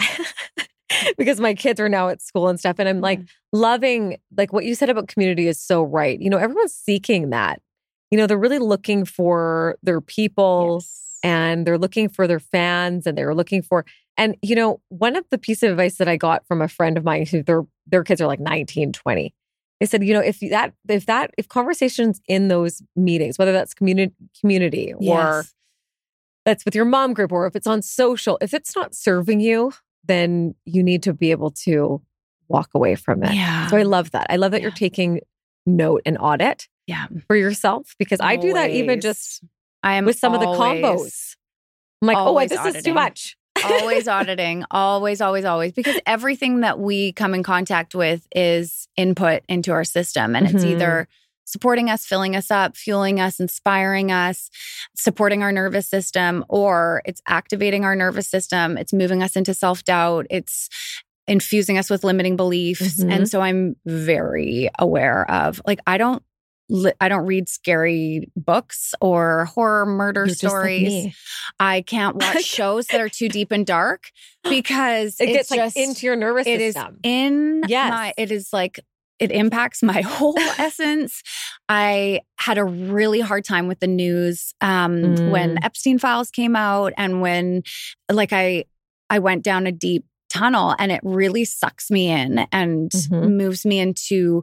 because my kids are now at school and stuff. And I'm like loving, like what you said about community is so right. You know, everyone's seeking that. You know, they're really looking for their people Yes. and they're looking for their fans and they're looking for, and you know, one of the pieces of advice that I got from a friend of mine who their, their kids are like nineteen, twenty. They said, you know, if that, if that, if conversations in those meetings, whether that's community, community or Yes. that's with your mom group, or if it's on social, if it's not serving you, then you need to be able to walk away from it. Yeah. So I love that. I love that Yeah. you're taking note and audit Yeah. for yourself because I do that even Always. just I am with some always, of the combos. I'm like, oh, this auditing. is too much. Always auditing, always, always, always, because everything that we come in contact with is input into our system. And mm-hmm. it's either supporting us, filling us up, fueling us, inspiring us, supporting our nervous system, or it's activating our nervous system. It's moving us into self-doubt. It's infusing us with limiting beliefs. Mm-hmm. And so I'm very aware of, like, I don't I don't read scary books or horror murder You're stories. Like I can't watch shows that are too deep and dark because it it's gets just, like into your nervous it system. It is in yes. my, it is like, it impacts my whole essence. I had a really hard time with the news um, mm. when Epstein files came out, and when like I, I went down a deep tunnel, and it really sucks me in and mm-hmm. moves me into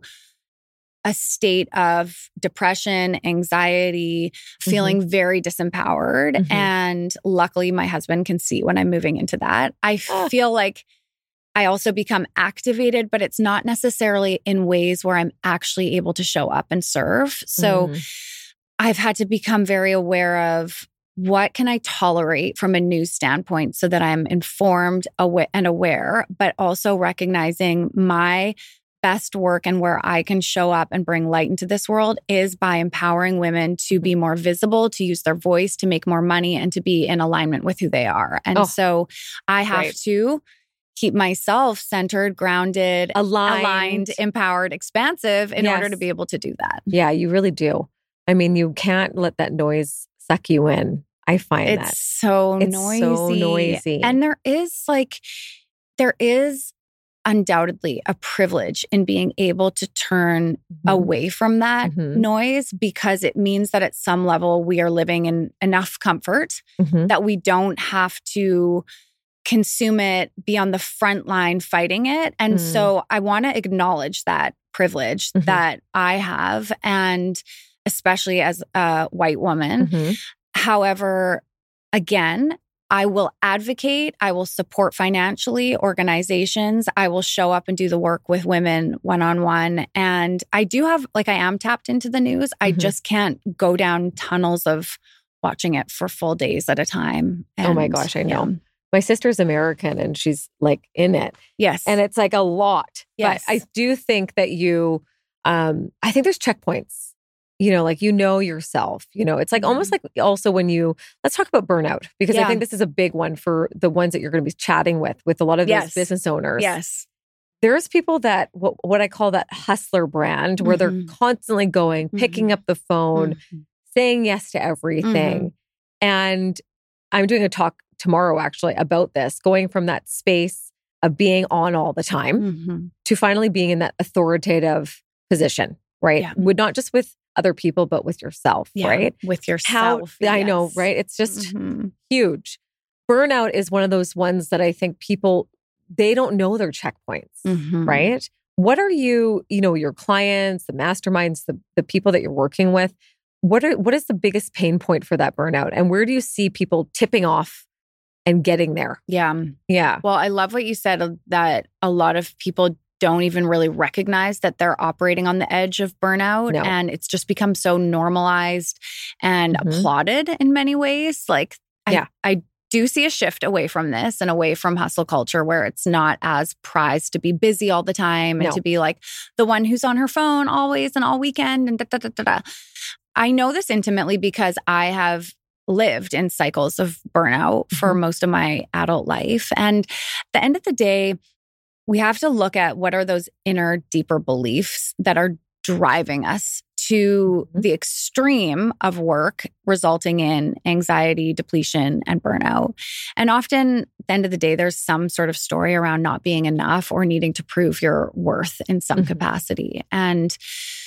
a state of depression, anxiety, feeling mm-hmm. very disempowered. Mm-hmm. And luckily, my husband can see when I'm moving into that. I oh. feel like I also become activated, but it's not necessarily in ways where I'm actually able to show up and serve. So mm. I've had to become very aware of what can I tolerate from a news standpoint so that I'm informed awa- and aware, but also recognizing my best work and where I can show up and bring light into this world is by empowering women to be more visible, to use their voice, to make more money, and to be in alignment with who they are. And oh, so I have great. to keep myself centered, grounded, aligned, aligned empowered, expansive in yes. order to be able to do that. Yeah, you really do. I mean, you can't let that noise suck you in. I find it's that. So it's noisy. so noisy. And there is like, there is undoubtedly a privilege in being able to turn mm-hmm. away from that mm-hmm. noise, because it means that at some level we are living in enough comfort mm-hmm. that we don't have to consume it, be on the front line fighting it. And mm. so I want to acknowledge that privilege mm-hmm. that I have, and especially as a white woman. Mm-hmm. However, again, I will advocate, I will support financially organizations, I will show up and do the work with women one-on-one. And I do have, like, I am tapped into the news. Mm-hmm. I just can't go down tunnels of watching it for full days at a time. And, oh my gosh, I know. Yeah. My sister's American and she's like in it. Yes. And it's like a lot. Yes. But I do think that you, um, I think there's checkpoints. You know, like, you know yourself, you know, it's like mm-hmm. almost like also when you, let's talk about burnout, because yeah. I think this is a big one for the ones that you're going to be chatting with, with a lot of yes. those business owners. Yes. There's people that, what, what I call that hustler brand, where mm-hmm. they're constantly going, picking mm-hmm. up the phone, mm-hmm. saying yes to everything. Mm-hmm. And I'm doing a talk tomorrow actually about this, going from that space of being on all the time mm-hmm. to finally being in that authoritative position, right? Yeah. Would not just with other people, but with yourself, yeah, right? With yourself. How, yes. I know, right? It's just mm-hmm. huge. Burnout is one of those ones that I think people, they don't know their checkpoints, mm-hmm. right? What are you, you know, your clients, the masterminds, the, the people that you're working with, what are, what is the biggest pain point for that burnout? And where do you see people tipping off and getting there? Yeah. Yeah. Well, I love what you said, that a lot of people don't even really recognize that they're operating on the edge of burnout. No. And it's just become so normalized and mm-hmm. applauded in many ways. Like, yeah. I, I do see a shift away from this and away from hustle culture, where it's not as prized to be busy all the time and no. to be like the one who's on her phone always and all weekend and da, da, da, da, da. I know this intimately because I have lived in cycles of burnout mm-hmm. for most of my adult life. And at the end of the day, we have to look at what are those inner, deeper beliefs that are driving us to mm-hmm. the extreme of work, resulting in anxiety, depletion, and burnout. And often, at the end of the day, there's some sort of story around not being enough or needing to prove your worth in some mm-hmm. capacity. And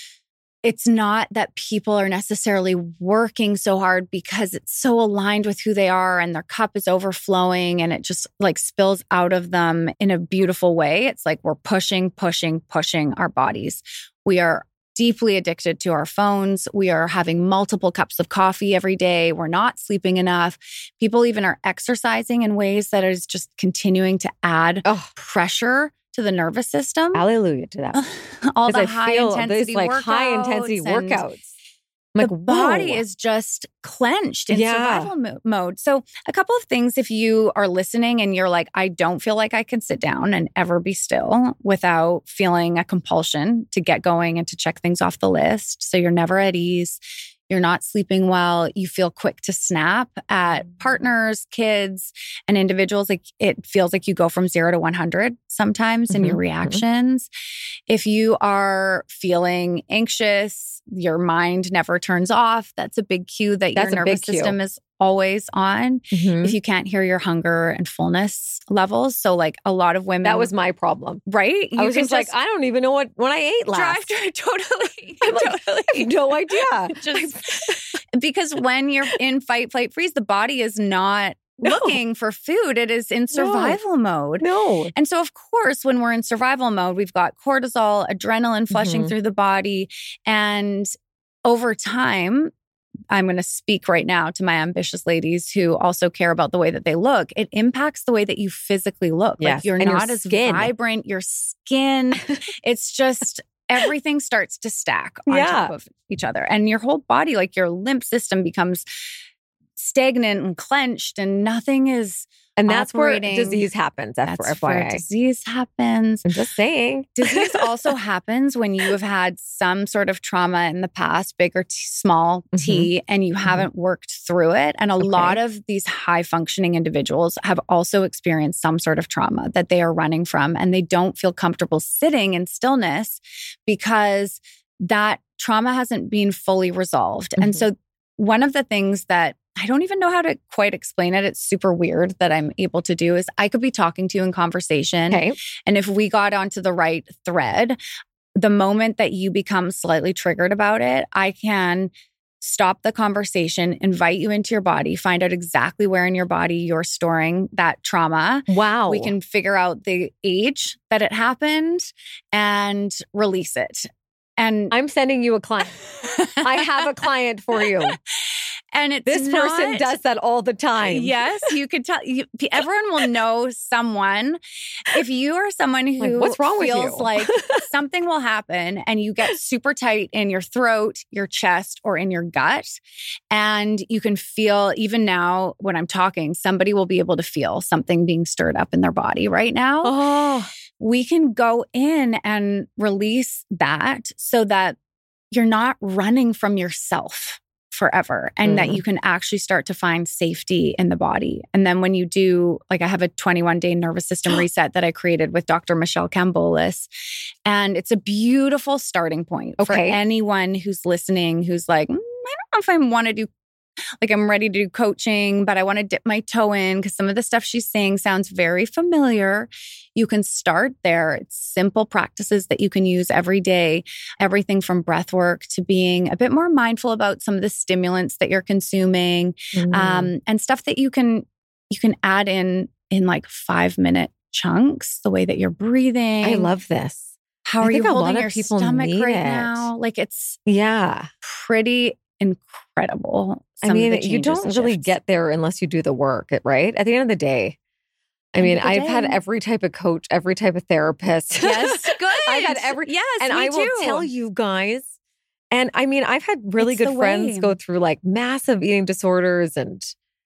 it's not that people are necessarily working so hard because it's so aligned with who they are and their cup is overflowing and it just like spills out of them in a beautiful way. It's like we're pushing, pushing, pushing our bodies. We are deeply addicted to our phones. We are having multiple cups of coffee every day. We're not sleeping enough. People even are exercising in ways that is just continuing to add oh. pressure to the nervous system. Hallelujah to that. All the I high feel intensity like workouts. high intensity and, workouts. I'm like, the body whoa. is just clenched in Yeah. survival mo- mode. So a couple of things, if you are listening and you're like, I don't feel like I can sit down and ever be still without feeling a compulsion to get going and to check things off the list. So you're never at ease. You're not sleeping well. You feel quick to snap at partners, kids, and individuals. Like it feels like you go from zero to one hundred sometimes in Mhm, your reactions. Mm-hmm. If you are feeling anxious, your mind never turns off. That's a big cue that That's your a big nervous cue. system is always on. Mhm. If you can't hear your hunger and fullness levels. So like a lot of women. That was my problem. Right? I was just, like, I don't even know what when I ate drive last. to totally. I'm like, totally. I have no idea. Just because when you're in fight, flight, freeze, the body is not No. looking for food. It is in survival mode. No. And so, of course, when we're in survival mode, we've got cortisol, adrenaline flushing Mhm. through the body. And over time, I'm going to speak right now to my ambitious ladies who also care about the way that they look. It impacts the way that you physically look. Yes. Like you're And your not as skin. vibrant. Your skin, it's just everything starts to stack on Yeah. top of each other. And your whole body, like your lymph system becomes stagnant and clenched and nothing is And that's operating. where disease happens. That's, That's for F Y where I. disease happens. I'm just saying. Disease also happens when you have had some sort of trauma in the past, big or t- small t, and you haven't worked through it. And a Okay. lot of these high functioning individuals have also experienced some sort of trauma that they are running from, and they don't feel comfortable sitting in stillness because that trauma hasn't been fully resolved. And Mhm. so one of the things that I don't even know how to quite explain it. It's super weird that I'm able to do is I could be talking to you in conversation. Okay. And if we got onto the right thread, the moment that you become slightly triggered about it, I can stop the conversation, invite you into your body, find out exactly where in your body you're storing that trauma. Wow. We can figure out the age that it happened and release it. And I'm sending you a client. I have a client for you. And it's This person not- does that all the time. Yes, you could tell. You, everyone will know someone. If you are someone who Like, what's wrong with feels you? like something will happen and you get super tight in your throat, your chest, or in your gut, and you can feel, even now when I'm talking, somebody will be able to feel something being stirred up in their body right now. Oh, We can go in and release that so that you're not running from yourself forever, and Mm. that you can actually start to find safety in the body. And then when you do, like I have a twenty-one day nervous system reset that I created with Doctor Michelle Cambolis. And it's a beautiful starting point for Okay. anyone who's listening, who's like, mm, I don't know if I want to do, like I'm ready to do coaching, but I want to dip my toe in because some of the stuff she's saying sounds very familiar. You can start there. It's simple practices that you can use every day. Everything from breath work to being a bit more mindful about some of the stimulants that you're consuming, Mm. um, and stuff that you can you can add in in like five minute chunks. The way that you're breathing. I love this. How I are you think a lot holding of your people stomach need right it. now? Like it's Yeah. pretty incredible. I some of mean, the you changes don't and really shifts. get there unless you do the work, right? At the end of the day. I End mean, of the I've had day. every type of coach, every type of therapist. Yes, good. I've had every, yes, and me I will too. tell you guys, and I mean, I've had really It's good the friends way. go through like massive eating disorders and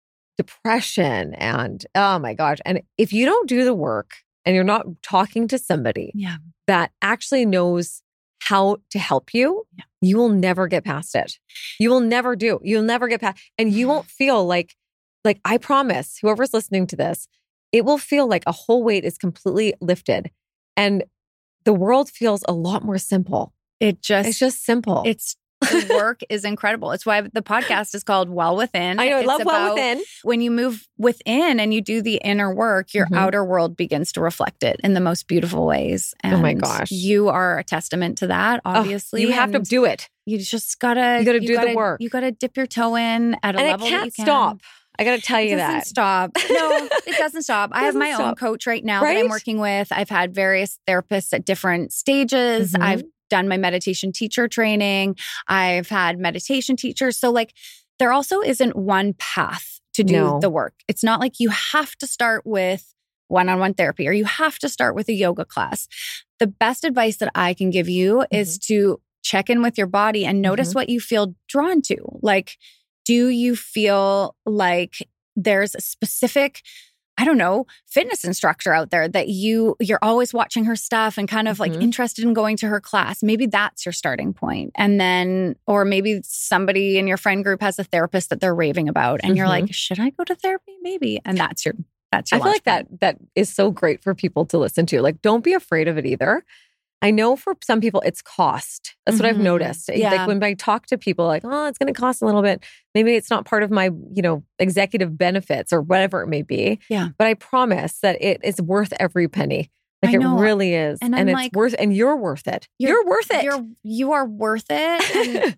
depression. And oh my gosh. And if you don't do the work and you're not talking to somebody Yeah. that actually knows how to help you, Yeah. you will never get past it. You will never do. You'll never get past, and you won't feel like, like I promise, whoever's listening to this, it will feel like a whole weight is completely lifted, and the world feels a lot more simple. It just It's just simple. it's the work is incredible. It's why the podcast is called Well Within. I know. I It's love Well about Within. when you move within and you do the inner work, your Mhm. outer world begins to reflect it in the most beautiful ways. And Oh my gosh. you are a testament to that, Oh, obviously. you have to and do it, You just gotta. You gotta do the gotta- work. You gotta dip your toe in at a and it level that can't you can. stop. I got to tell It you doesn't that. stop. No, it doesn't stop. I have Doesn't my own stop. coach right now that Right? I'm working with. I've had various therapists at different stages. Mhm. I've done my meditation teacher training. I've had meditation teachers. So like there also isn't one path to do No. the work. It's not like you have to start with one-on-one therapy or you have to start with a yoga class. The best advice that I can give you is to check in with your body and notice Mm-hmm. what you feel drawn to. Like, do you feel like there's a specific, I don't know, fitness instructor out there that you, you're always watching her stuff and kind of like Mhm. interested in going to her class? Maybe that's your starting point. And then, or maybe somebody in your friend group has a therapist that they're raving about and you're Mhm. like, should I go to therapy? Maybe. And that's your, that's your I feel like launch that that is so great for people to listen to. Like, don't be afraid of it either. I know for some people it's cost. That's what I've Mhm. noticed. Yeah. Like when I talk to people like, oh, it's going to cost a little bit. Maybe it's not part of my, you know, executive benefits or whatever it may be. Yeah. But I promise that it is worth every penny. Like I know. it really is. And And, I'm it's like, worth, and you're worth it. You're, worth it. You're you are worth it. And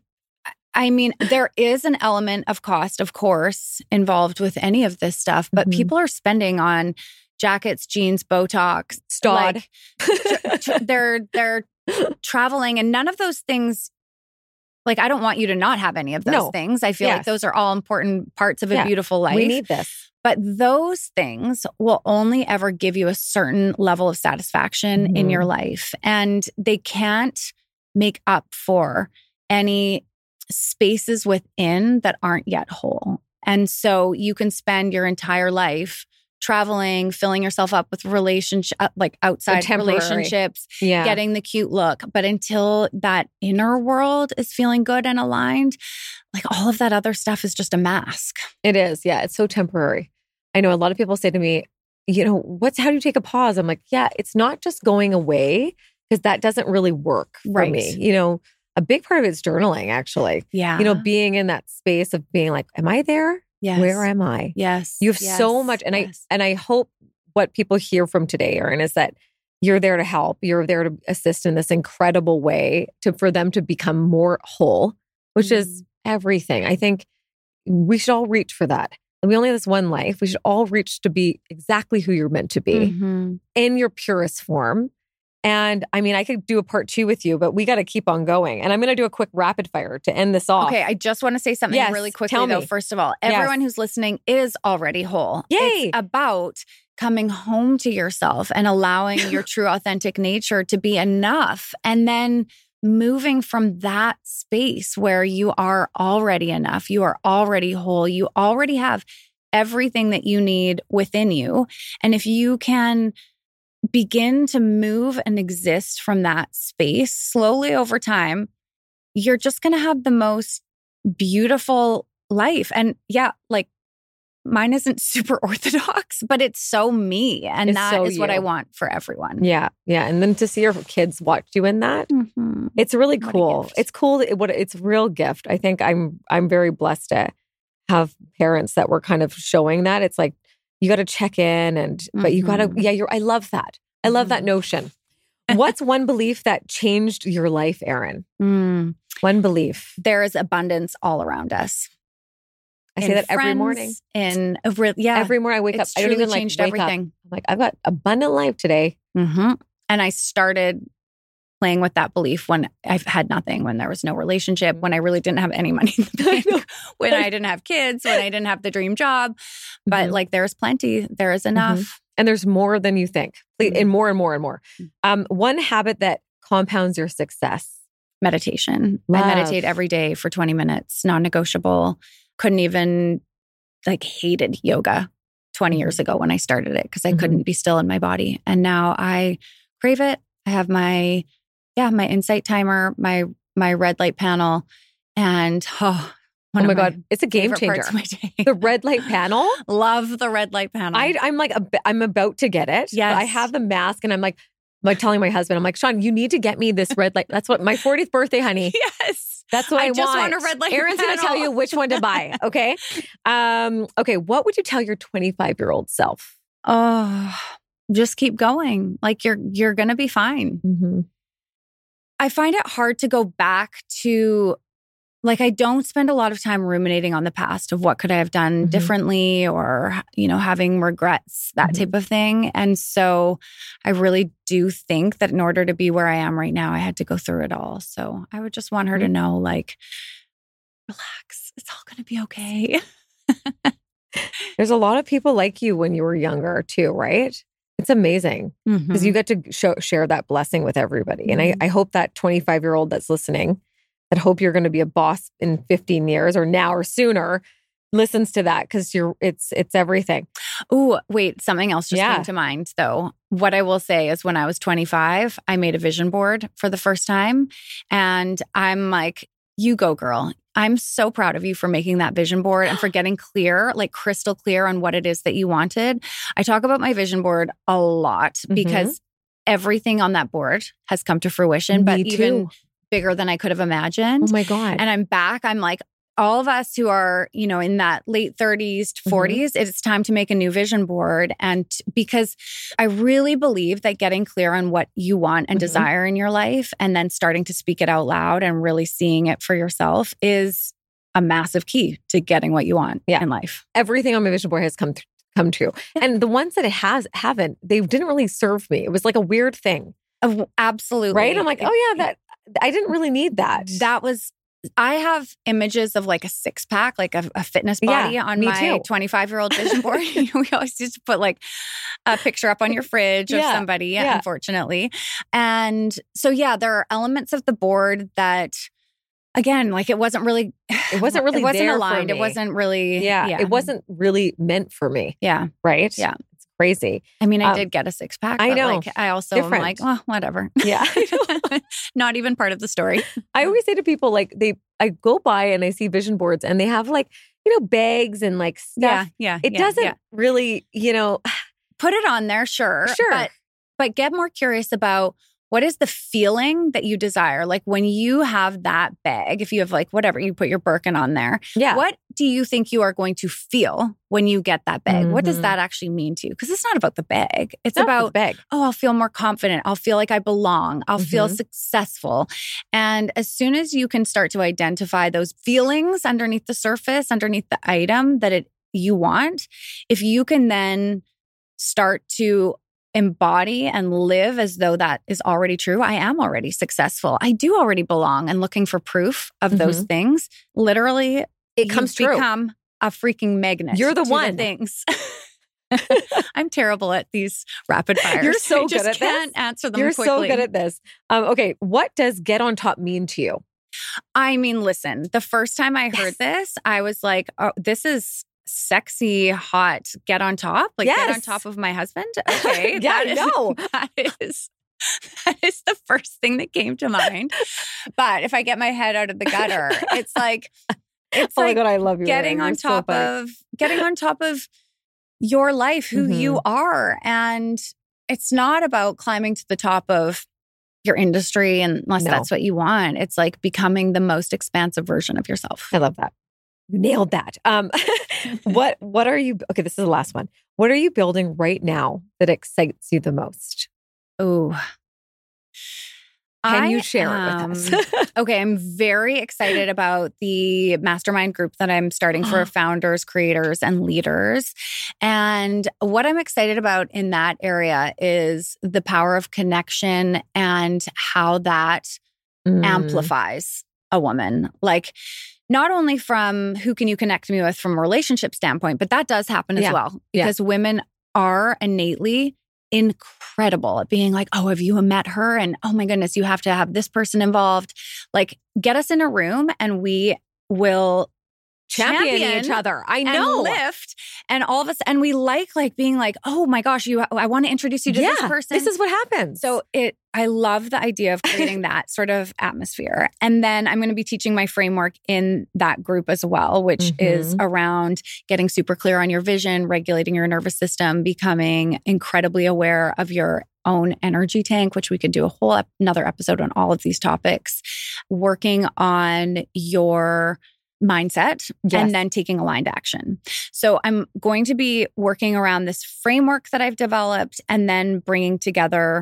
I mean, there is an element of cost, of course, involved with any of this stuff, but Mhm. people are spending on jackets, jeans, Botox, Stod. like, tr- tr- they're they're traveling, and none of those things. Like, I don't want you to not have any of those No. things. I feel like Yes. those are all important parts of a Yeah. beautiful life. We need this. But those things will only ever give you a certain level of satisfaction in Mhm. your life. And they can't make up for any spaces within that aren't yet whole. And so you can spend your entire life traveling, filling yourself up with relationship, like outside temporary. relationships, Yeah. getting the cute look. But until that inner world is feeling good and aligned, like all of that other stuff is just a mask. It is. Yeah. It's so temporary. I know a lot of people say to me, you know, what's, how do you take a pause? I'm like, yeah, it's not just going away because that doesn't really work for Right. me. You know, a big part of it's journaling, actually. Yeah. You know, being in that space of being like, am I there? Yes. Where am I? Yes. You have yes, so much. And yes. I, and I hope what people hear from today, Erin, is that you're there to help. You're there to assist in this incredible way to, for them to become more whole, which Mm. is everything. I think we should all reach for that. We only have this one life. We should all reach to be exactly who you're meant to be Mhm. in your purest form. And I mean, I could do a part two with you, but we got to keep on going. And I'm going to do a quick rapid fire to end this off. Okay, I just want to say something Yes, really quickly tell though. me. First of all, Yes. everyone who's listening is already whole. Yay. It's about coming home to yourself and allowing your true authentic nature to be enough. And then moving from that space where you are already enough, you are already whole, you already have everything that you need within you. And if you can begin to move and exist from that space slowly over time, you're just going to have the most beautiful life. And yeah, like mine isn't super orthodox, but it's so me. And It's that so is what I you. want for everyone. Yeah. Yeah. And then to see your kids watch you in that, Mhm. it's really What a cool. gift. It's cool. It, what it's a real gift. I think I'm, I'm very blessed to have parents that were kind of showing that. It's like, you got to check in and, but you got to, Mhm. yeah, you're, I love that. I love that Mhm. notion. What's one belief that changed your life, Erin? Mm. One belief. There is abundance all around us. I In say that every friends, morning. In a re- yeah, Every morning I wake up. it's I don't truly even like changed wake up. everything. I'm like, I've got abundant life today. Mm-hmm. And I started playing with that belief when I've had nothing, when there was no relationship, when I really didn't have any money in the I know. bank, when I didn't have kids, when I didn't have the dream job. But Mhm. like, there's plenty, there is enough. And there's more than you think, Please- Mhm. and more and more and more. Um, one habit that compounds your success. Meditation. Love. I meditate every day for twenty minutes, non-negotiable. Couldn't even, like, hated yoga twenty years ago when I started it because I Mhm. couldn't be still in my body. And now I crave it. I have my, yeah, my insight timer, my my red light panel, and oh, one Oh my of God, it's a game favorite changer. parts of my day. The red light panel. Love the red light panel. I, I'm like, a, I'm about to get it. Yes. But I have the mask and I'm like, I'm like telling my husband, I'm like, Sean, you need to get me this red light. That's what my fortieth birthday, honey. yes. That's what I, I just want. want a red light Erin's going to panel. tell you which one to buy. Okay. Um, okay. What would you tell your twenty-five year old self? Oh, just keep going. Like you're you're going to be fine. Mm-hmm. I find it hard to go back to, like, I don't spend a lot of time ruminating on the past of what could I have done Mhm. differently or, you know, having regrets, that Mhm. type of thing. And so I really do think that in order to be where I am right now, I had to go through it all. So I would just want her to know, like, relax, it's all going to be okay. There's a lot of people like you when you were younger too, right? It's amazing because Mm-hmm. you get to show, share that blessing with everybody. Mm-hmm. And I, I hope that twenty-five-year-old that's listening, that hope you're going to be a boss in fifteen years or now or sooner, listens to that because you're it's it's everything. Oh, wait, something else just Yeah. came to mind though. What I will say is when I was twenty-five, I made a vision board for the first time. And I'm like, you go, girl. I'm so proud of you for making that vision board and for getting clear, like crystal clear on what it is that you wanted. I talk about my vision board a lot Mm-hmm. because everything on that board has come to fruition, but Me even too. bigger than I could have imagined. Oh my God. And I'm back. I'm like, all of us who are, you know, in that late thirties to forties, Mm-hmm. it's time to make a new vision board. And t- because I really believe that getting clear on what you want and Mhm. desire in your life and then starting to speak it out loud and really seeing it for yourself is a massive key to getting what you want Yeah. in life. Everything on my vision board has come th- come true. And the ones that it has haven't, they didn't really serve me. It was like a weird thing. Of- Absolutely. Right? I'm like, oh yeah, that I didn't really need that. That was, I have images of like a six pack, like a, a fitness body Yeah, on me my too. twenty-five year old vision board. You know, we always used to put like a picture up on your fridge of Yeah, somebody, yeah. unfortunately. And so, yeah, there are elements of the board that, again, like it wasn't really, It wasn't really it wasn't there for aligned. It me. wasn't really, yeah, yeah. it wasn't really meant for me. Yeah. Right? Yeah. It's crazy. I mean, I Um, did get a six pack. I but know. Like, I also Different. am like, oh, whatever. Yeah. I know. Not even part of the story. I always say to people, like, they, I go by and I see vision boards and they have like, you know, bags and like stuff. Yeah. Yeah. It yeah, doesn't yeah. really, you know, Put it on there, sure. Sure. But, but get more curious about what is the feeling that you desire? Like when you have that bag, if you have like whatever, you put your Birkin on there. yeah. What do you think you are going to feel when you get that bag? What does Mhm. that actually mean to you? Because it's not about the bag. It's No, about, bag. oh, I'll feel more confident. I'll feel like I belong. I'll feel Mhm. successful. And as soon as you can start to identify those feelings underneath the surface, underneath the item that it you want, if you can then start to embody and live as though that is already true. I am already successful. I do already belong, and looking for proof of those things. Literally, It comes you true. become a freaking magnet. You're the to one. things. I'm terrible at these rapid fires. You're so I good just at this. can't answer them You're quickly. so good at this. Um, okay. What does get on top mean to you? I mean, listen, the first time I heard Yes. this, I was like, oh, this is sexy, hot, get on top. Like, get on Yes. top of my husband. Okay. Yeah, that is- no. That is, that is the first thing that came to mind. But if I get my head out of the gutter, it's like, it's Oh my like God, I love you. getting Lauren. on You're so top funny. of, getting on top of your life, who Mhm. you are. And it's not about climbing to the top of your industry unless No. that's what you want. It's like becoming the most expansive version of yourself. I love that. You nailed that. Um, what what are you? Okay, this is the last one. What are you building right now that excites you the most? Oh, Can you share it with us? Okay, I'm very excited about the mastermind group that I'm starting for founders, creators, and leaders. And what I'm excited about in that area is the power of connection and how that Mm. amplifies a woman. Like, not only from who can you connect me with from a relationship standpoint, but that does happen Yeah. as well. Yeah. Because women are innately incredible at being like, oh, have you met her? And oh my goodness, you have to have this person involved. Like, get us in a room and we will Champion, champion each other. I and know. lift. And all of us, and we like like being like, oh my gosh, you I want to introduce you to yeah, this person. This is what happens. So it, I love the idea of creating that sort of atmosphere. And then I'm going to be teaching my framework in that group as well, which Mhm. is around getting super clear on your vision, regulating your nervous system, becoming incredibly aware of your own energy tank, which we could do a whole ep- another episode on all of these topics, working on your mindset, Yes. and then taking aligned action. So I'm going to be working around this framework that I've developed and then bringing together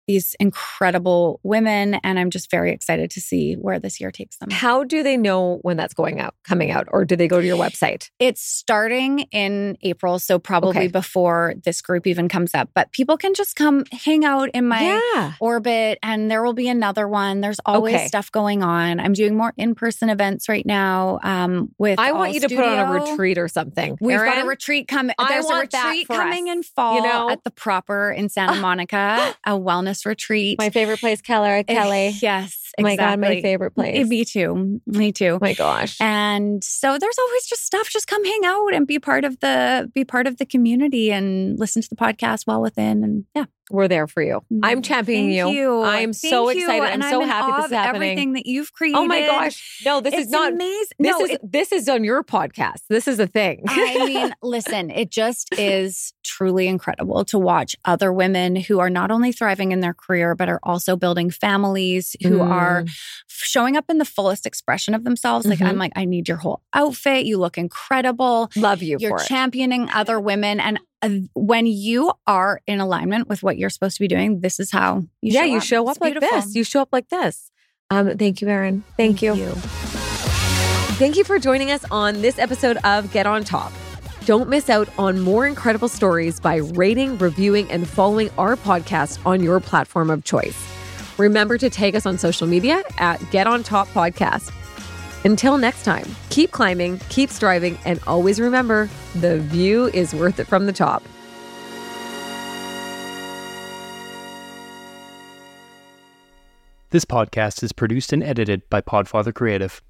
these incredible women. And I'm just very excited to see where this year takes them. How do they know when that's going out, coming out? Or do they go to your website? It's starting in April, so probably Okay. before this group even comes up. But people can just come hang out in my Yeah. orbit, and there will be another one. There's always Okay. stuff going on. I'm doing more in-person events right now um, with I All want you to put on a Studio. retreat or something. We've got Erin? a retreat coming. I There's a want that retreat for coming us, in fall you know? at the Proper in Santa Monica, a wellness retreat. My favorite place, Keller, Kelly. Yes, Oh my God, my exactly. favorite place. Me too. Me too. Oh my gosh. And so there's always just stuff. Just come hang out and be part of the be part of the community and listen to the podcast Well Within. And yeah, We're there for you. I'm championing Thank you. I am Thank so you. excited. I'm And so in happy awe this of is happening. Everything that you've created. Oh my gosh. No, this it's is not amazing. This no, is it- this is on your podcast. This is a thing. I mean, listen, it just is truly incredible to watch other women who are not only thriving in their career, but are also building families, who Mm. are showing up in the fullest expression of themselves. Like, Mhm. I'm like, I need your whole outfit. You look incredible. Love you You're for it. championing other women. And uh, when you are in alignment with what you're supposed to be doing, this is how you yeah, show you up. show up It's like beautiful. this. You show up like this. Um, thank you, Erin. Thank, you. you. Thank you for joining us on this episode of Get On Top. Don't miss out on more incredible stories by rating, reviewing, and following our podcast on your platform of choice. Remember to tag us on social media at Get On Top Podcast. Until next time, keep climbing, keep striving, and always remember, the view is worth it from the top. This podcast is produced and edited by Podfather Creative.